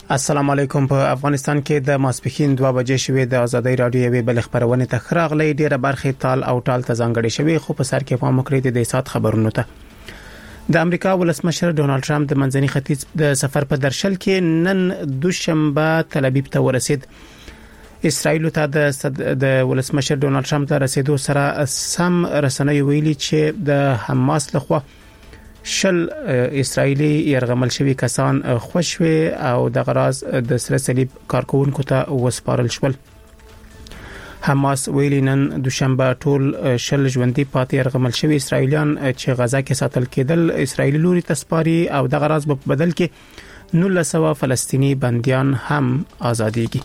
السلام علیکم. په افغانستان کې د ماسپښین 2 بجې شوې د ازادي رادیو یوې بل خبرونه ته خراغلي ډیره برخه تال او ټال ته ځانګړې شوې، خو په سر کې په مکرې د سات خبرونه ته د امریکا ولسمشر ډونالد ټرمپ د منځني ختیځ د سفر په درشل کې نن دوشنبه تل ابیب ته ورسید. اسرائیل ته د ولسمشر ډونالد ټرمپ ته رسیدو سره سم رسنۍ ویلي چې د حماس لخوا شل اسرائیلی يرغمل شوی کسان خوشوي او د غراز د سره صلیب کارکونکو ته وسپارل شول. حماس ویلي نن دوشنبه ټول شل ژوندۍ پاتې يرغمل شوی اسرائیلیان چې غزا کې ساتل کېدل اسرائیلی لوري تسپاري او د غراز په بدل کې 1900 فلسطینی بنديان هم ازاديږي.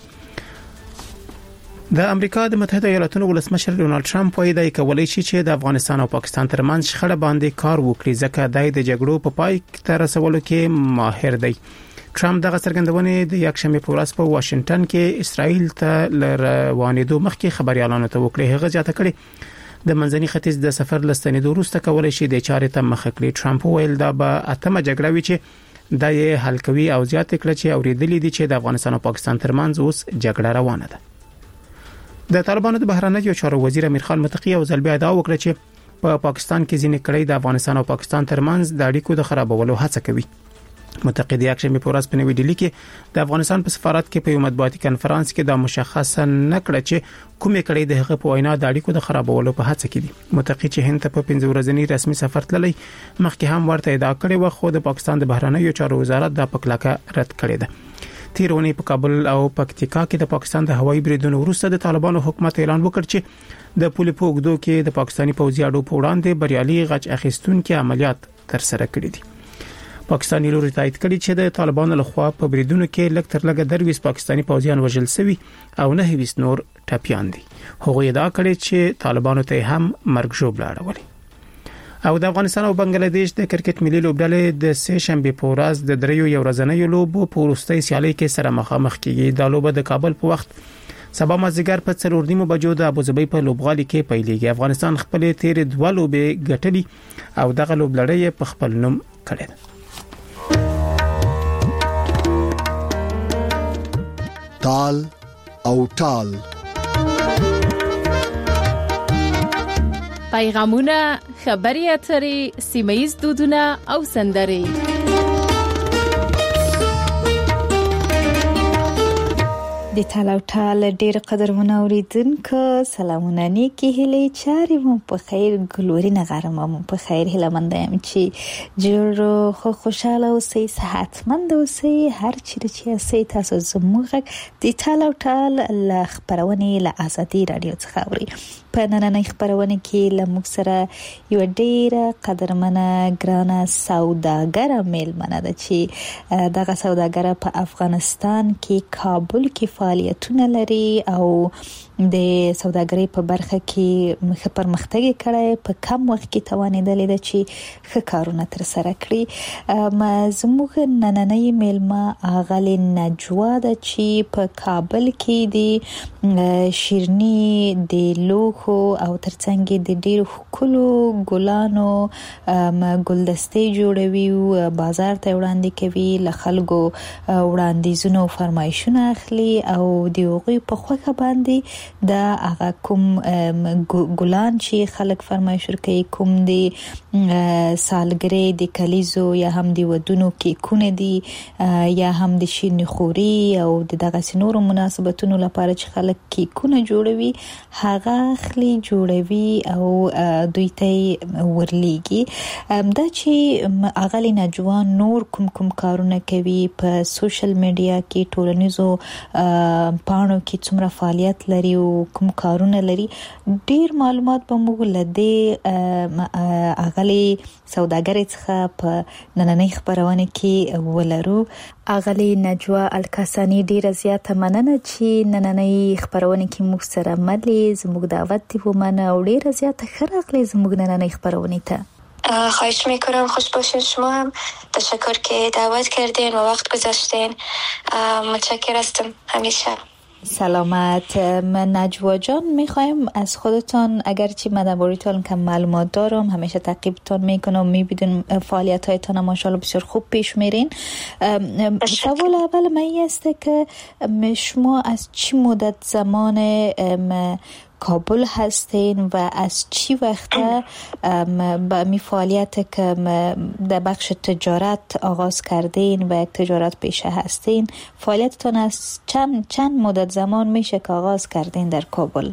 د امریکا د متحده ایالاتونو ولسمشر ډونالد ټرمپ وايي د کولای شي چې د افغانستان او پاکستان ترمنځ شخړه باندې کار وکړي ځکه د جګړو په پای ته رسولو کې ماهر دی. ټرمپ دغه څرګندونه د یکشنبه په ورځ په واشنگټن کې اسرائیل ته روانېدو مخکې خبريالانو ته وکړي. هغه ځاته کړي د منځني ختیځ د سفر لستنېدو وروسته کولای شي د چارې ته مخ کړي. ټرمپ ویل دا به اتمه جګړه وي چې د یې حل کوي او زیات کړي چې اوریدلې دي چې د افغانستان او پاکستان ترمنځ اوس جګړه روانه ده. د طالبانو د بهرنیو چارو وزیر امیر خان متقی او ځلبي ادعا وکړه چې په پاکستان کې ځینې کړي د افغانستان او پاکستان ترمنځ د اړیکو د خرابولو هڅه کوي. متقی د یکشنبه په ورځ په نوې ډیلی کې د افغانستان په سفارت کې په یو مطبوعاتي کانفرنس کې د مشخصه نکړه چې کومې کړي د هغه په وینا د اړیکو د خرابولو په هڅه کې دي. متقی چې هند ته په 15 ورځنی رسمي سفر تللی مخکې هم ورته ادعا کړې و، خو د پاکستان د بهرنیو چارو وزارت د پکلاکه رد کړې ده. تیرونی په کابل او پکتیکا کې د پاکستان د هوایي بریدونو وروسته د طالبانو حکومت اعلان وکړ چې د پولې په اوږدو کې د پاکستاني پوځي اډو په وړاندې بریالي غچ اخیستونکو عملیات تر سره کړي دي. پاکستاني لوري تایید کړي چې د طالبانو لخوا په بریدونو کې لږ تر لږه درويس پاکستاني پوځیان وژل شوي او 9 نور ټپيان دي. هغه ادعا کړې چې طالبانو ته هم مرګ ژوبل اړولي. او د افغانستان او بنگلاديش د کرکټ ملي لوبډلې د سه شنبه په ورځ د دریو یو ورځنۍ لوبو په وروستۍ سیالي کې سره مخامخ کیږي. د لوبه د کابل په وخت سبا مازیګر په 4 بجو د ابوظبي په لوبغالي کې پیلېږي. افغانستان خپل تیر 2 لوبې ګټلې او دغه لوبلړۍ په خپل نوم کړې. تال او ټال پیغامونه، خبري اترې، سیمایي دودونه او سندرې. د تالاو ټال ډیر قدرمن اوریدونکو سلامونه نیکی هلي چاري مو په خیر ګلوري نغرم مو په خیر هله مندم چې جوړ خو خوشاله او سي صحتمند او سي هر چیرې چې تاسو زموږ د تالاو ټال ل خبرونه ل ازادي رادیو څخه اوري. په نننۍ خبرونه کې لموږ سره یو ډیره قدرمنه ګرانه سوداګر میلمنه ده چې دغه سوداګر په افغانستان کې کابل کې فعالیتونه لري او د سوداګرۍ په برخه کې مخ پرمختګ کړي، په کم وخت کې توانیدل دي چې ښه کارونه تر سره کړي. زموږ نننۍ میلمه اغلی نجوا ده چې په کابل کې د شیرني د لوخو او ترڅنګ د ډیرو ښکلو ګلانو ګلدستې جوړوي او بازار ته وړاندې کوي، له خلکو وړاندیزونه او فرمایشونه اخلي او د هغوی په خوښه باندې دا هغه کوم ګلان چې خلک فرمایش ورکوي، کوم دي سالګرې د کلیزو یا هم د ودونو کیکونه دي یا هم د شیرني خوري او دغه سينورو مناسبتونو لپاره چې خلک کیکونه جوړوي هغه خلی جوړوي او دوی ته ورليږي. دا چې اغلی نجوان نور کوم کارونه کوي په سوشل میډیا کې، ټولنیزو پاڼو کې څومره فعالیت لري او کوم کارونه لري، ډیر معلومات به موږ لدې اغلی سوداګر څخه په نننۍ خبرونه کې ولرو. اغلی نجوا الکاسانی ډیر زیاته مننه چې نننۍ خبرونه کې موږ سره ملي زموږ دعوت دی ومنه او ډیر زیاته خراغلی زموږ نننۍ خبرونه ته. خواهش میکنم. خوش باشین. شما هم تشکر که دعوت کردین و وقت گذاشتین. متشکر هستم همیشه. سلامت. من نجوا جان میخوایم از خودتان، اگرچه من درباره‌تان کم معلومات دارم، همیشه تعقیبتان میکنم، میبینم فعالیت هایتان ماشاءالله بسیار خوب پیش میرین. سوال اول من است که شما از چی مدت زمان کابل هستین و از چی وقته با می فعالیت که در بخش تجارت آغاز کردین و یک تجارت پیشه هستین؟ فعالیتتان از چند مدت زمان میشه که آغاز کردین در کابل؟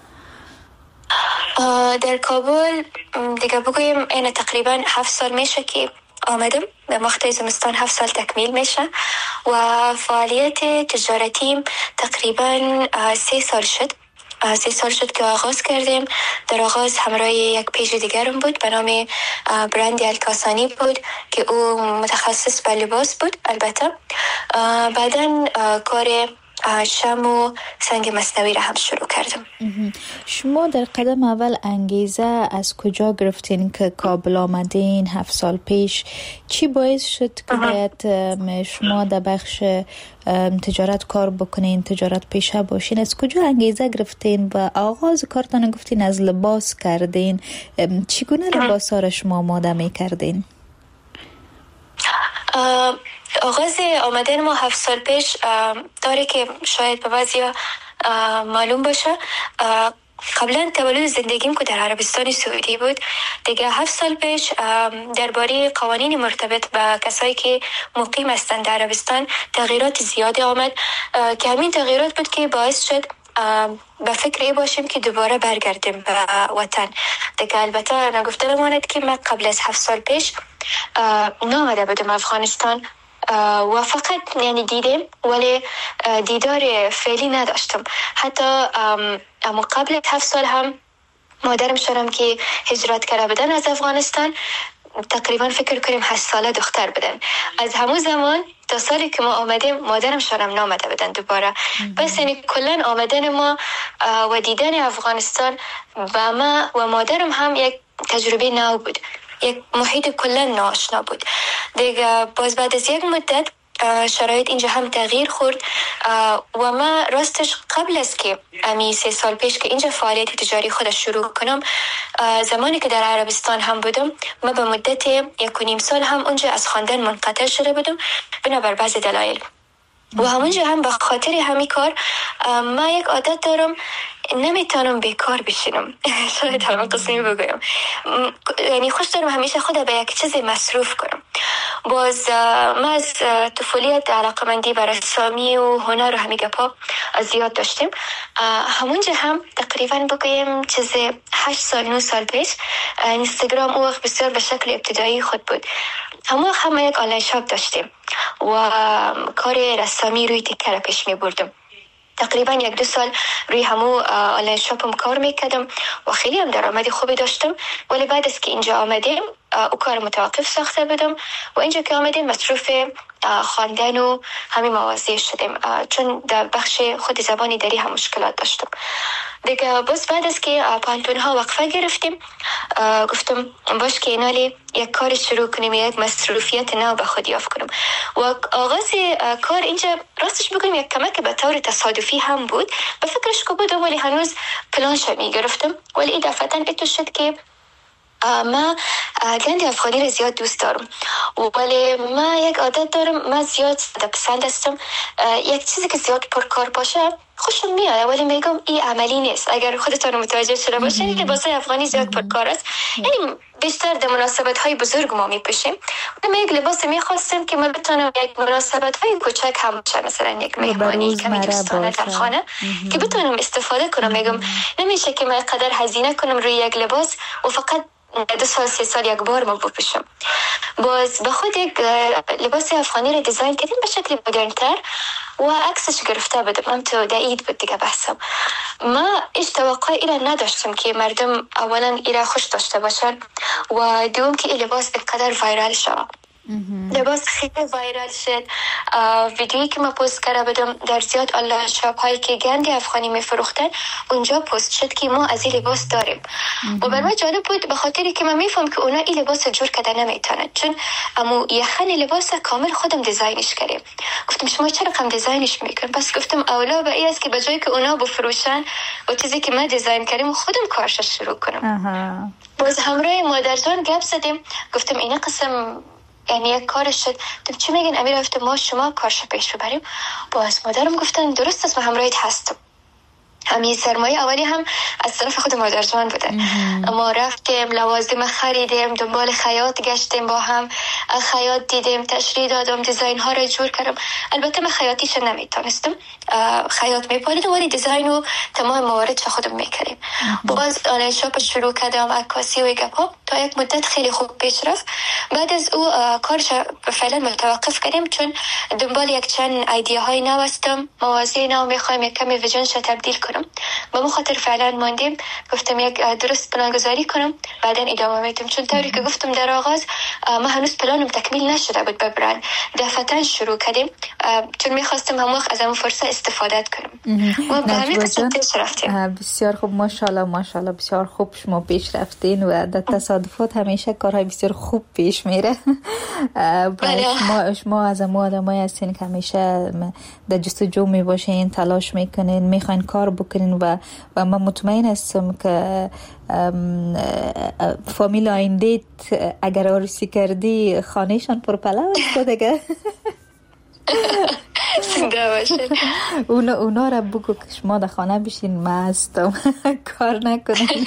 در کابل دیگه بگویم این تقریبا 7 سال میشه که آمدم. به مقطع زمستان 7 سال تکمیل میشه و فعالیت تجارتیم تقریبا 3 سال شد. 3 سال شد که آغاز کردیم. در آغاز همراه یک پیج دیگرم بود به نام برند الکاسانی بود که او متخصص به لباس بود. البته بعداً کار شم و سنگ مصنوعی را هم شروع کردم. شما در قدم اول انگیزه از کجا گرفتین که کابل آمدین 7 سال پیش؟ چی باعث شد که باید شما در بخش تجارت کار بکنین، تجارت پیشه باشین؟ از کجا انگیزه گرفتین و آغاز کارتان گفتین از لباس کردین؟ چگونه لباس ها را شما آماده می کردین؟ آغاز آمدن ما 7 سال پیش داره که شاید به بعضیا معلوم باشه. قبلا تولد زندگیم که در عربستان سعودی بود، دیگه 7 سال پیش درباره قوانین مرتبط به کسایی که مقیم هستند در عربستان تغییرات زیادی آمد که همین تغییرات بود که باعث شد به فکر ای باشیم که دوباره برگردیم به وطن. دیگه البته نگفته نماند که من قبل از 7 سال پیش نامده بودم افغانستان و فقط یعنی دیدم ولی دیدار فعلی نداشتم. حتی اما قبل 7 سال هم مادرم شدم که هجرت کرده بودن از افغانستان، تقریبا فکر کنیم 8 ساله دختر بودن. از همون زمان تا سالی که ما آمدیم مادرم شدم نامده بودن دوباره. بس یعنی کلن آمدن ما و دیدن افغانستان و ما و مادرم هم یک تجربه نو بود، یک محیط کلن ناآشنا بود. دیگه باز بعد از یک مدت شرایط اینجا هم تغییر خورد و ما راستش قبل از که 3 سال پیش که اینجا فعالیت تجاری خودش شروع کنم، زمانی که در عربستان هم بودم ما به مدت 1.5 سال هم اونجا از خواندن منقطع شده بودم بنابر بعض دلایل و همونجا هم به خاطر همین کار ما یک عادت دارم، نمیتونم بیکار بشینم. شاید همون قسمی بگویم، یعنی خوش دارم همیشه خود به یک چیزی مصروف کنم. باز ما از طفولیت علاقمندی بر رسامی و هنر و همین گپا زیاد داشتیم. همونجا هم تقریبا بگویم چیز 8 سال 9 سال پیش اینستاگرام او وقت بسیار به شکل ابتدایی خود بود. همه یک آنلاین شاپ داشتیم و کار رسامی روی تکه را پیش می بردم. تقریبا 1-2 سال روی همو آنلاین شاپم کار میکردم و خیلی هم درآمد خوبی داشتم. ولی بعد از که اینجا آمدیم او کار متوقف ساخته بودم و اینجا که آمدیم مصروف خواندن و همین مواضیع شدیم، چون در بخش خود زبانی دری هم مشکلات داشتم. دیگه بس بعد از که پانتون ها وقفه گرفتیم گفتم باش که اینالی یک کار شروع کنیم، یک مصروفیت نو به خود یافت کنم. و آغاز کار اینجا راستش بگم یک کمک به طور تصادفی هم بود، به فکرش که بودم ولی هنوز پلانش می گرفتم. ولی این دفعتاً اتو شد که ما گند افغانی رو زیاد دوست دارم ولی ما یک عادت دارم، ما زیاد پسند هستم. یک چیزی که زیاد پرکار باشه خوشم میاد ولی میگم این عملی نیست. اگر خودتون متوجه شده باشین لباس افغانی زیاد پرکار است، یعنی بیشتر در مناسبت های بزرگ ما میپوشیم. من یک لباس میخواستم که من بتونم یک مناسبت های کوچک هم باشه، مثلا یک مهمانی کمی دوستانه در خانه که بتونم استفاده کنم. میگم نمیشه که من قدر هزینه کنم روی یک لباس و فقط 2 سال 3 سال یک بار ما بپوشم. باز به خود یک لباس افغانی رو دیزاین کردیم به شکل مدرن‌تر و عکسش گرفته بودم. هم تو در عید بود دیگه بحثم. ما هیچ توقع ایره نداشتم که مردم اولا ایره خوش داشته باشن و دوم که این لباس اینقدر وایرال شود. لباس خیلی وایرال شد. ویدیویی که ما پست کرده بودم در زیاد آنلاین شاپ هایی که گندی افغانی میفروختن اونجا پست شد که ما از این لباس داریم و برای من جالب بود به خاطری که من میفهم که اونا این لباس جور کردن نمیتونن، چون امو یخن لباس کامل خودم دیزاینش کردیم. گفتم شما چرا کم دیزاینش میکنن؟ پس گفتم اولا به این است که به جایی که اونا بفروشن و چیزی که من دیزاین کردیم خودم کارش شروع کنم. باز همراه مادرجان گپ زدیم، گفتم اینا قسم یعنی یک کارش شد. چی میگن امیر؟ گفتم ما شما کارش پیش ببریم. باز مادرم گفتن درست است، من همراهت هستم. همین سرمایه اولی هم از طرف خود مادرجان بوده. ما رفتیم لوازم خریدیم، دنبال خیاط گشتیم، با هم خیاط دیدیم، تشریح دادم، دیزاین ها را جور کردم. البته من خیاطیش نمیتونستم، خیاط میپالیدم ولی دیزاین و تمام مواردش خودم میکردیم. باز آنلاین شاپ شروع کردم، عکاسی و گپ ها تا یک مدت خیلی خوب پیش رفت. بعد از او کارش فعلا متوقف کردیم چون دنبال یک چند ایده های نو هستم، موازی نو میخوایم یک کمی ویژنش تبدیل کنم. به مخاطر فعلا ماندیم، گفتم یک درست پلان گذاری کنم بعدا ادامه میدم، چون طوری که گفتم در آغاز ما هنوز پلانم تکمیل نشده بود. ببرن دفعتا شروع کردیم چون میخواستم هم وقت از اون فرصت استفاده کنم و به همین قصد پیش رفتیم. بسیار خوب، ماشاءالله بسیار خوب شما پیش رفتین و در تصادفات همیشه کارهای بسیار خوب پیش میره. شما از اون آدمایی هستین که همیشه در جستجو میباشین، تلاش میکنین، میخواین کار بکنین و من مطمئن هستم که فامیل آینده‌ت اگر عروسی کردی خانهشان پرپلا است دیگه. اونا را بگو که شما در خانه بشین، من هستم، کار نکنین.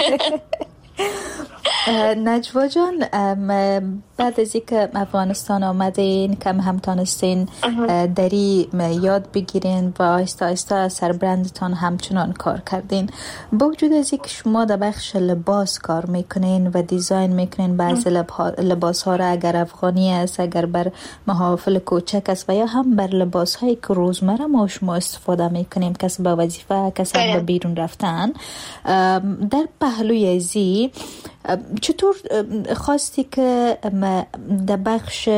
نجوا جان، بعد از اینکه افغانستان آمدین کم هم تانستین دری یاد بگیرین و آهسته آهسته سربرندتان همچنان کار کردین، با وجود از اینکه شما در بخش لباس کار میکنین و دیزاین میکنین بعضی لباس ها را، اگر افغانی است، اگر بر محافل کوچک است و یا هم بر لباس هایی که روزمره ما شما استفاده میکنیم، کسب وظیفه، کسب به بیرون رفتن، در پهلوی ازی چطور خواستی که در بخش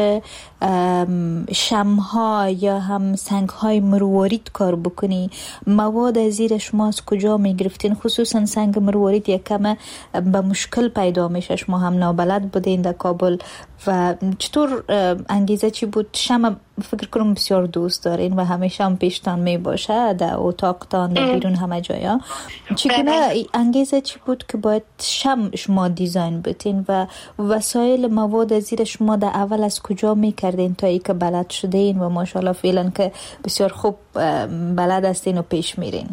شمها یا هم سنگ‌های مروارید کار بکنی؟ مواد زیر شما از کجا میگرفتین؟ خصوصا سنگ مروارید یک کم به مشکل پیدا میشه، شما هم نابلد بودین در کابل و چطور انگیزه چی بود؟ شما فکر کنم بسیار دوست دارین و همیشه هم پیشتان میباشه در اتاقتان، در بیرون، همه جایا. چگونه انگیزه چی بود که باید شما دیزاین بتین و وسایل مواد زیر شما در اول از کجا میکردین تا ای که بلد شدین و ماشاءالله فعلا که بسیار خوب بلد هستین و پیش میرین؟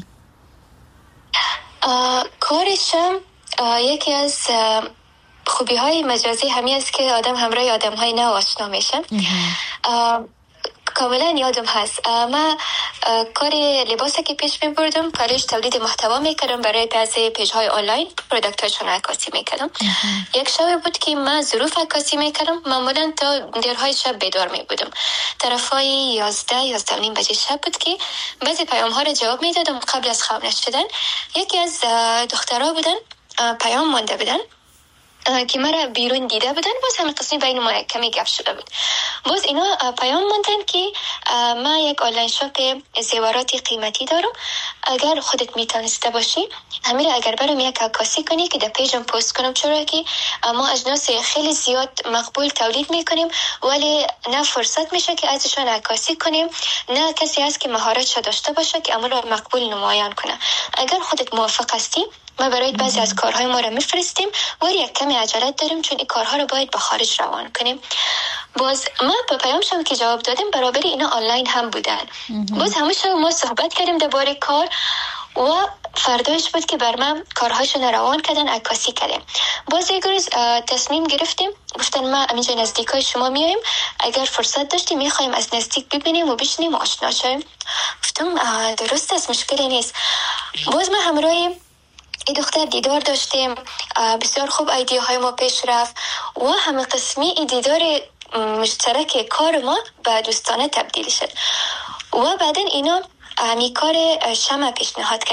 کارشم یکی از خوبی های مجازی همین است که آدم همراه آدم های نو آشنا میشن. کاملا یادم هست من کار لباسی که پیش میبردم، کارش تولید محتوا میکردم برای بعضی پیج های آنلاین، پروداکت هاشون عکاسی میکردم. یک شب بود که من ظروف عکاسی میکردم، معمولا تا دیرهای شب بیدار میبودم، طرفای 11-11:30 بجه شب بود که بعضی پیام ها رو جواب میدادم قبل از خواب نشدن. یکی از دخترها بودن پیام مانده بودن که مرا بیرون دیده بودن، باز همین قسمی بین ما کمی گپ شده بود. باز اینا پیام ماندن که من یک آنلاین شاپ زیورات قیمتی دارم، اگر خودت میتونسته باشی همین اگر برام یک عکاسی کنی که در پیجم پست کنم، چرا که ما اجناس خیلی زیاد مقبول تولید میکنیم ولی نه فرصت میشه که ازشون عکاسی کنیم، نه کسی هست که مهارتش داشته باشه که امر مقبول نمایان کنه. اگر خودت موافق هستی ما برای بعضی از کارهای ما را میفرستیم ولی یک کمی عجله داریم چون این کارها رو باید به خارج روان کنیم. باز ما به پیامشم که جواب دادیم برابری اینا آنلاین هم بودن. باز همیشه ما صحبت کردیم درباره کار و فرداش بود که بر من کارهاشون روان کردن، عکاسی کردیم. باز یک روز تصمیم گرفتیم، گفتن ما همینجا نزدیکای شما میایم، اگر فرصت داشتیم میخوایم از نزدیک ببینیم و بشنیم و آشنا شویم. گفتم درست است، مشکلی نیست. باز ما همراه این دختر دیدار داشتیم، بسیار خوب ایده های ما پیش رفت و همه قسمی این دیدار مشترک کار ما به دوستانه تبدیل شد و بعدن اینا همی کار شمع پیشنهاد کردن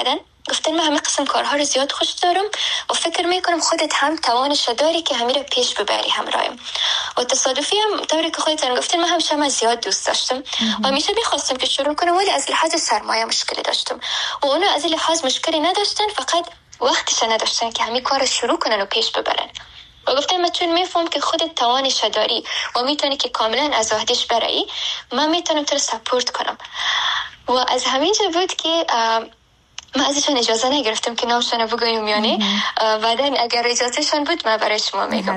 گفتن من همه قسم کارها رو زیاد خوش دارم و فکر میکنم خودت هم توانش داری که همین رو پیش ببری همراهیم. و تصادفی هم طوری که خودتان گفتین من هم زیاد دوست داشتم و همیشه میخواستم که شروع کنم، ولی از لحاظ سرمایه مشکلی داشتم و اونا از لحاظ مشکلی نداشتن، فقط وقتش نداشتن که همین کار شروع کنن و پیش ببرن. و گفتم من چون میفهم که خودت توانش داری و میتونی که کاملا از وحدش برایی، من میتونم تو رو سپورت کنم. و از همینجا بود که من ازشان اجازه نگرفتم که نامشان بگویم، یعنی بعداً اگر اجازهشان بود من برای شما میگم.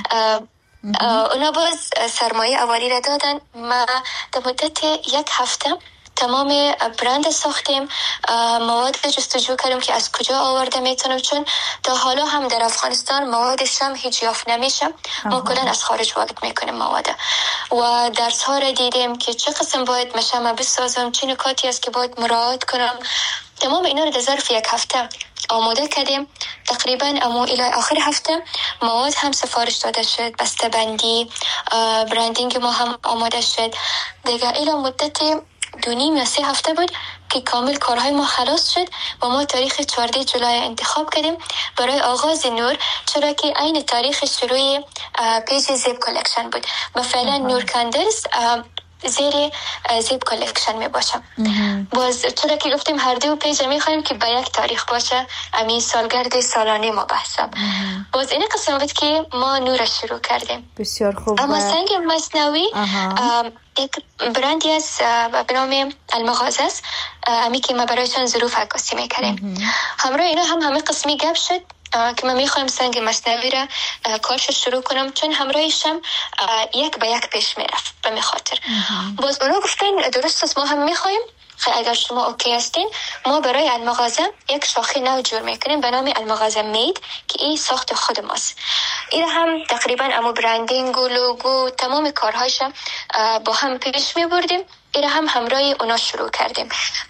اونا باز سرمایه اولی را دادن. ما در مدت 1 هفته تمام برند ساختیم، مواد جستجو کردیم که از کجا آورده میتونم، چون تا حالا هم در افغانستان موادش هم هیچ یافت نمیشه، ما کلن از خارج وارد میکنیم مواد. و درس ها را دیدیم که چه قسم باید مشامه بسازم، چه نکاتی است که باید مراعات کنم. تمام اینا رو در ظرف 1 هفته آماده کردیم. تقریبا الی آخر هفته مواد هم سفارش داده شد، بسته بندی، برندینگ ما هم آماده شد. دیگه الی مدت 2.5 یا 3 هفته بود که کامل کارهای ما خلاص شد و ما تاریخ 14 جولای انتخاب کردیم برای آغاز نور، چرا که عین تاریخ شروع پیج زیب کلکشن بود. مثلا نور کندلز زیر زیب کلکشن می باشه. باز چرا که گفتیم هر دو پیج می خواهیم که به یک تاریخ باشه، همین سالگرد سالانه ما بحثم. باز این قسم بود که ما نور شروع کردیم. بسیار خوب. اما سنگ مصنوعی یک برندی است به نام المغازه است، امی که ما برایشان ظروف عکاسی میکردیم. همراه اینا هم همه قسمی گپ شد که من میخوایم سنگ مصنوعی را کارش شروع کنم، چون همراهش هم 1 به 1 پیش میرفت به می خاطر. باز اونا گفتن درست است، ما هم میخوایم، اگر شما اوکی هستین ما برای المغازه یک شاخه نو جور میکنیم به نام المغازه مید که این ساخت خود ماست. این هم تقریبا امو برندینگ و لوگو تمام کارهاش با هم پیش میبردیم. این هم همراه اونا شروع کردیم.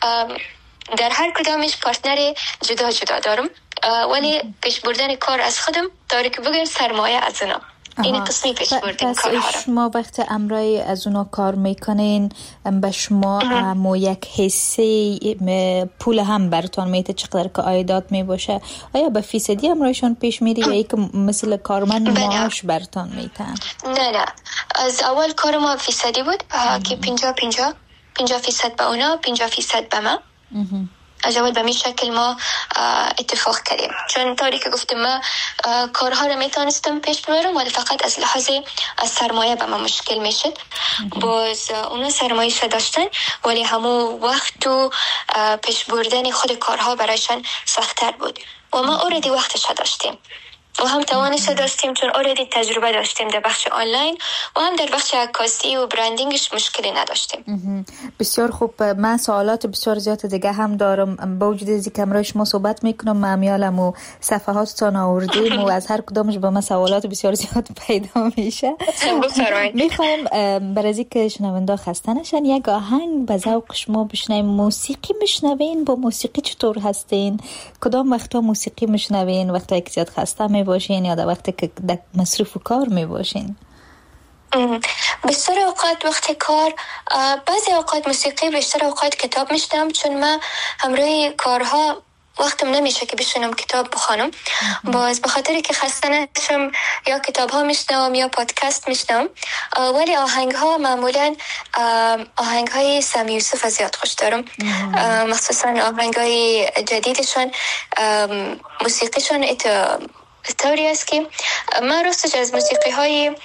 در هر کدامش پارتنر جدا جدا دارم، ولی پیش بردن کار از خودم داره که بگم سرمایه از اونا. این قسمی پیش بردیم کارها رو. شما وقت امرای از اونا کار میکنین به شما مو یک حصه پول هم براتون میده، چقدر که عایدات میباشه؟ آیا به فیصدی امرایشون پیش میری یا یک مثل کارمند معاش براتون میتن؟ نه از اول کار ما فیصدی بود که 50% به اونا 50% به ما. از اول به می شکل ما اتفاق کردیم، چون طوری که گفتم ما کارها رو میتونستم پیش ببرم ولی فقط از لحاظ از سرمایه به ما مشکل میشد. باز اونا سرمایه داشتن ولی همون وقت و پیش بردن خود کارها برایشان سخت‌تر بود و ما اوردی وقتش داشتیم و هم توانش داشتیم، چون اوردی تجربه داشتیم در بخش آنلاین و هم در بخش عکاسی و برندینگش مشکلی نداشتیم. بسیار خوب. من سوالات بسیار زیاد دیگه هم دارم، با وجود اینکه امروز ما صحبت میکنم معمیالم و صفحاتتان آوردیم و از هر کدامش با من سوالات بسیار زیاد پیدا میشه. میخوایم برای اینکه شنونده خسته نشن یک آهنگ به ذوق شما بشنویم. موسیقی میشنوین؟ با موسیقی چطور هستین؟ کدام وقتا موسیقی میشنوین؟ وقتی که زیاد خسته میباشین یا در وقتی که مصروف کار میباشین؟ بیشتر اوقات وقت کار، بعضی اوقات موسیقی، بیشتر اوقات کتاب میشنم، چون من همراه کارها وقتم نمیشه که بشینم کتاب بخونم. باز به خاطر که خسته نشم یا کتاب ها میشنم یا پادکست میشنم. ولی آهنگ ها معمولا آهنگ های سامی یوسف زیاد خوش دارم، مخصوصا آهنگ های جدیدشون. موسیقیشون طوری است که من راستش از موسیقی های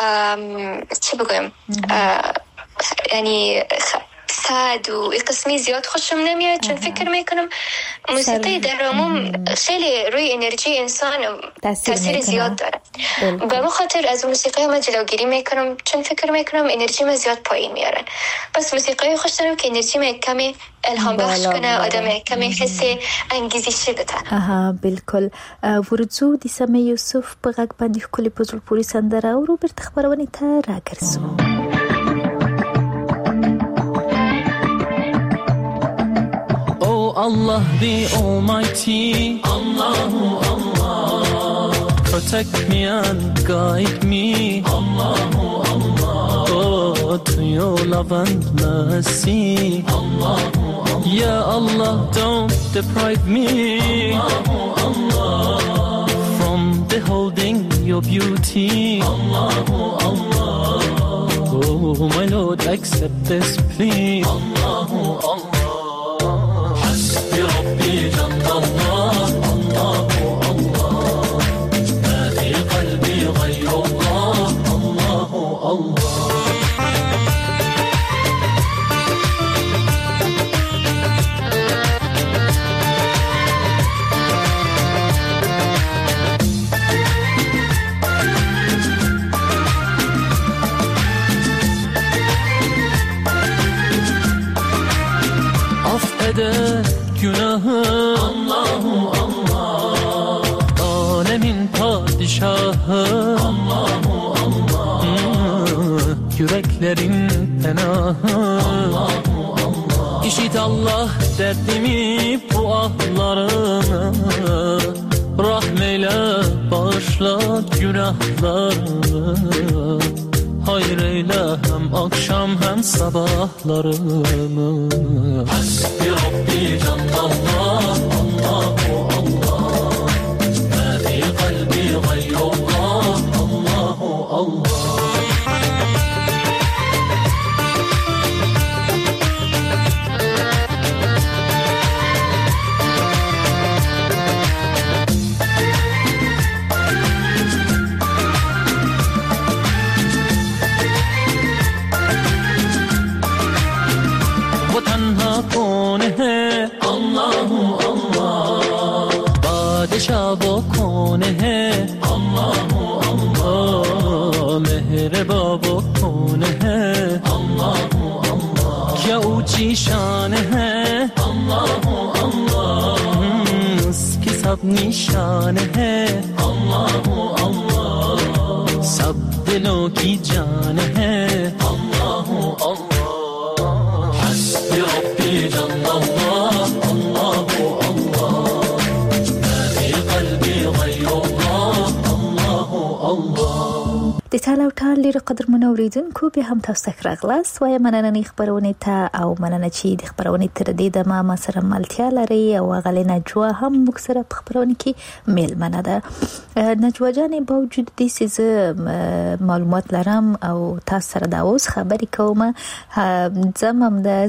چی بگویم یعنی سعد و قسمی زیاد خوشم نمیاد، چون فکر میکنم موسیقی در عموم خیلی روی انرژی انسان تاثیر زیاد داره. به خاطر از موسیقی ما جلوگیری میکنم، چون فکر میکنم انرژی ما زیاد پایین میارن. پس موسیقی خوش دارم که انرژی ما کمی الهام بخش کنه، آدم کمی حس انگیزشی بده. بالکل. ورزو دی سامی یوسف په غږ باندې ښکلې په زړه پورې سندره او بیرته خبرونه ته راګرځو. Allah the Almighty, Allahu Allah, protect me and guide me, Allahu Allah. Oh توی لبند مستی. یا الله don't deprive me from beholding your beauty. Oh my Lord, accept this plea. حسبي ربي جل الله. الله الله ما في قلبي غير الله. الله الله günahım. Allahu Allah alemin padişahı. Allahu Allah yüreklerin penahı. Allahu Allah İşit Allah derdimi bu ahlarımı. Rahmeyle bağışla günahlarımı. Hayır eyle hem akşam hem sabahlarımı. Hasbi Rabbi Cennet. Allahu Allah ma fi kalbi gayrullah. Allahu Allah شب و کنه. الله الله مهر بابا کنه. الله الله کیا اوچی شانه. الله الله اسکی سب نشانه. الله الله سب دلوں کی جان ہے. الله الله حسبی ربی جل الله. الله الله د تعالی ټال لري قدر منوریدونکو به هم تاسو ته راغلاست وای مننه خبرونه ته او مننه چې د خبرونه تر دې د ما سره ملتیا لري او غلې نجوا هم مکسره په خبرونه کې میل منه ده. نجوا جان باوجود دې چې معلومات لرم او تاسو سره دا اوس خبرې کوم زمم د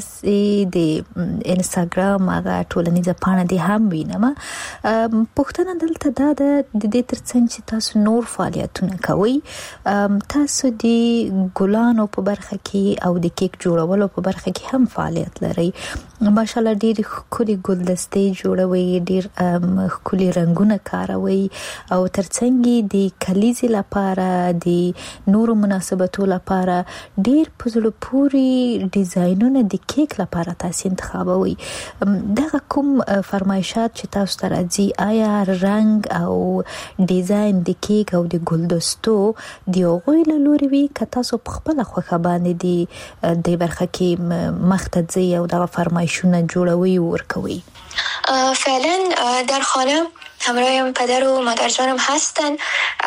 انستګرام هغه ټولنیزه پاڼه دي هم وینم. پښتنه دلته دا د دې ترڅنګ چې تاسو نور فعالیتونه کوي. تاسو د ګلانو په برخه کې او د کیک جوړولو په برخه کې هم فعالیت لري. ماشاءالله ډېر ښکلي ګلدستې جوړوي، ډېر ښکلي رنگونه کاروي او ترڅنګ د کلیزې لپاره د نورو مناسبتو لپاره ډېر په زړه پورې ډیزاینونه د کیک لپاره تاسو انتخابوي. دغه کوم فرمایشات چې تاسو ته راځي آیا رنگ او ډیزاین د کیک او د ګلدستو دی غوی له لوري وی که تاسو په خپل خوخه باندې دی د برخه کې مختځي او د فرمایشونه جوړوي او ورکوي؟ فعلا در خانه همراه پدر و مادر جانم هستن.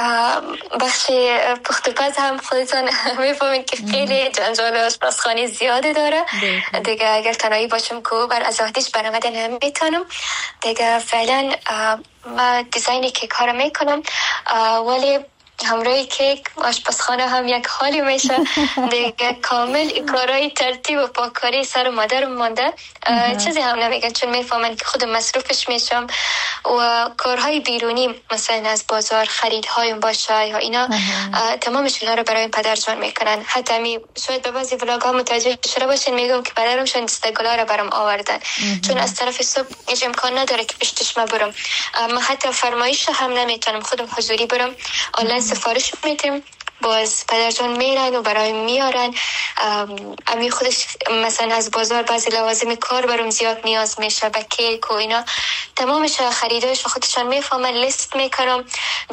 بخش پخت و پز هم خودتان میفهمید که خیلی جنجال آشپزخانه زیاده داره دیگه. اگر تنهایی باشم که بر از آتش برآمده نمیتونم دیگه. فعلا من دیزاین کیک ها رو میکنم ولی همراهی کیک آشپزخانه هم یک حالی میشه دیگه. کامل کارهای ترتیب و پاککاری سر مادرم مانده. چیزی هم نمیگن چون میفهمن که خودم مصروفش میشم و کارهای بیرونی مثلا از بازار خریدهایم باشه یا اینا تمامش اینا رو برای پدر جان میکنن. حتی شاید به بعضی ولاگ ها متوجه شده باشین میگم که پدرم شون دستگلا رو برام آوردن چون از طرف صبح هیچ امکان نداره که پشتش ما برم. من حتی فرمایش هم نمیتونم خودم حضوری برم، آنلاین سفارش میتیم باز پدر جان میرن و برای میارن. امی خودش مثلا از بازار بعضی لوازم کار برام زیاد نیاز میشه به کیک و اینا تمامش خریدایش و خودشان میفهمن لیست میکنم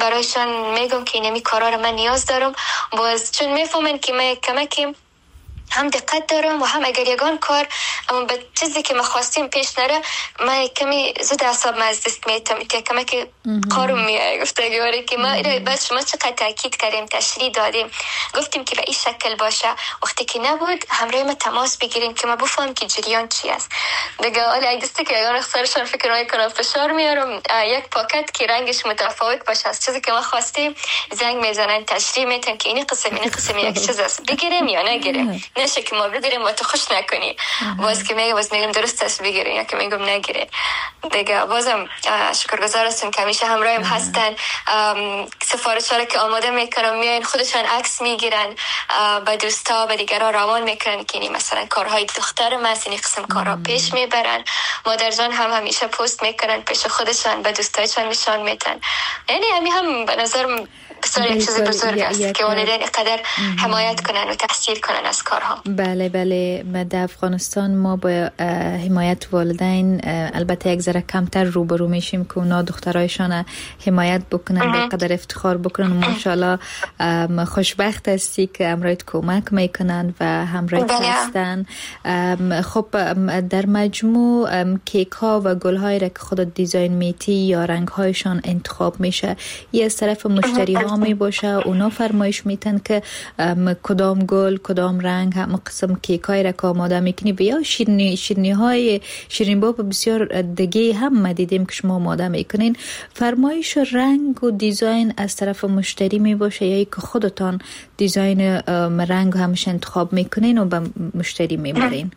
برایشان میگم که اینمی کارا رو من نیاز دارم. باز چون میفهمن که من کمکی هم دقت دارم و هم اگر یگان کار اما به چیزی که ما خواستیم پیش نره ما کمی زود اعصاب از دست میتم که کمی که قارم میاد گفتگواری که ما بس شما چقدر تاکید کردیم تشریح دادیم گفتیم که به این شکل باشه وقتی که نبود همراه ما تماس بگیریم که ما بفهم که جریان چی است دیگه ولی دستی که یگان اختارشان فکر میکنم فشار میارم یک پاکت که رنگش متفاوت باشه از چیزی که ما خواستیم زنگ میزنن تشریح میتن که این قسم یک چیز است بگیریم یا نگیریم نشه که ما بگیریم و تو خوش نکنی باز که میگم درست است بگیریم یا که میگم نگیره دیگه بازم شکرگزار هستم که همیشه همراهم هستن سفارش‌ها که آماده میکنم میان خودشان عکس میگیرن به دوستا به دیگران روان میکنن که مثلا کارهای دختر من این قسم کارها پیش میبرن مادرجان هم همیشه پست میکنن پیش خودشان به دوستایشان نشان میدن یعنی همین هم به نظرم بسیار یک چیز بزرگ است که والدین قدر حمایت کنن و تحصیل کنن از کارها. بله در افغانستان ما با حمایت والدین البته یک ذره کمتر روبرو میشیم که اونا دخترایشان حمایت بکنن به قدر افتخار بکنن ماشاءالله خوشبخت هستی که همراهت کمک میکنن و همراهت هستن. خب در مجموع کیک ها و گل هایی را که خودت دیزاین میتی یا رنگ هایشان انتخاب میشه یه از طرف مشتری ها می باشه اونا فرمایش میتن که کدام گل کدام رنگ هم قسم کیک های را که آماده میکنی یا شیرینی های شیرین باب بسیار دیگه هم ما دیدیم که شما آماده میکنین فرمایش رنگ و دیزاین از طرف مشتری می باشه یا که خودتان دیزاین رنگ همش انتخاب میکنین و به مشتری میبرین؟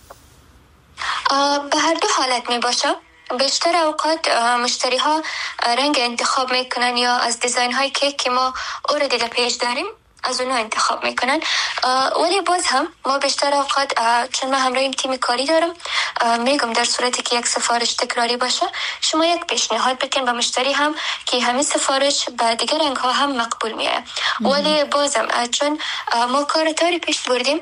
به هر دو حالت می باشه. بیشتر اوقات مشتری ها رنگ انتخاب میکنن یا از دیزاین های کیک که ما اوردی در پیج داریم از اونها انتخاب میکنن ولی باز هم ما بیشتر اوقات چون من همراه این تیم کاری دارم میگم در صورتی که یک سفارش تکراری باشه شما یک پیشنهاد بکن به مشتری هم که همین سفارش به دیگر رنگ ها هم مقبول میه ولی بازم چون ما کار تاری پیش بردیم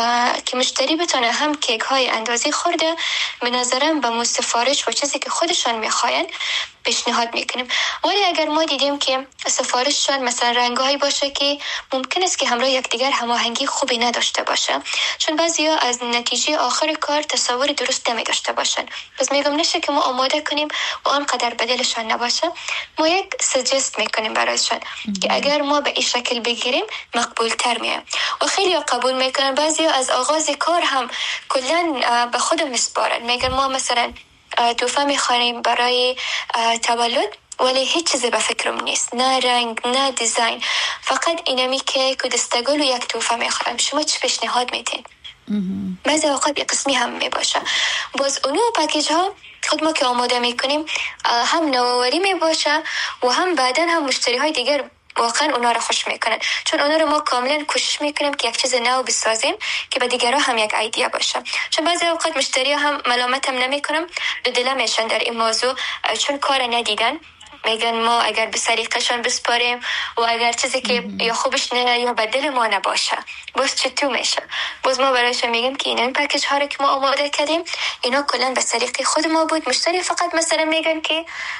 که مشتری بتونه هم کیک های اندازی خورده به نظرم به سفارش و چیزی که خودشان میخواین پیشنهاد میکنیم ولی اگر ما دیدیم که سفارششان مثلا رنگایی باشه که ممکن است که همراه یکدیگر هماهنگی خوبی نداشته باشه چون بعضیا از نتیجه آخر کار تصور درست نمی داشته باشن پس میگم نشه که ما آماده کنیم و آنقدر بدلشان نباشه ما یک سجست میکنیم برایشان که اگر ما به این شکل بگیریم مقبول تر میه و خیلی قبول میکنن بعضیا از آغاز کار هم کلا به خودم میسپارن میگن ما مثلا تحفه میخوانیم برای تولد ولی هیچ چیزی به فکرم نیست نه رنگ نه دیزاین فقط اینمی که دستگل و یک تحفه میخوام شما چه پیشنهاد میتین بعضی اوقات یک قسمی هم میباشه باز اونو پکیج ها خود ما که آماده میکنیم هم نوآوری میباشه و هم بعدن هم مشتری های دیگر واقعا اونا رو خوش میکنن چون اونا رو ما کاملا کوشش میکنیم که یک چیز نو بسازیم که به دیگرها هم یک ایده باشه چون بعضی اوقات مشتری هم ملامت هم نمیکنم دو دل میشن در این موضوع چون کار ندیدن میگن ما اگر به سلیقه‌شان بسپاریم و اگر چیزی که یا خوبش نه یا به دل ما نباشه باز چطور میشه باز ما برایشون میگیم که این پکیج ها رو که ما آماده کردیم اینا کلا به سلیقه خود ما بود مشتری فقط مثلا میگن که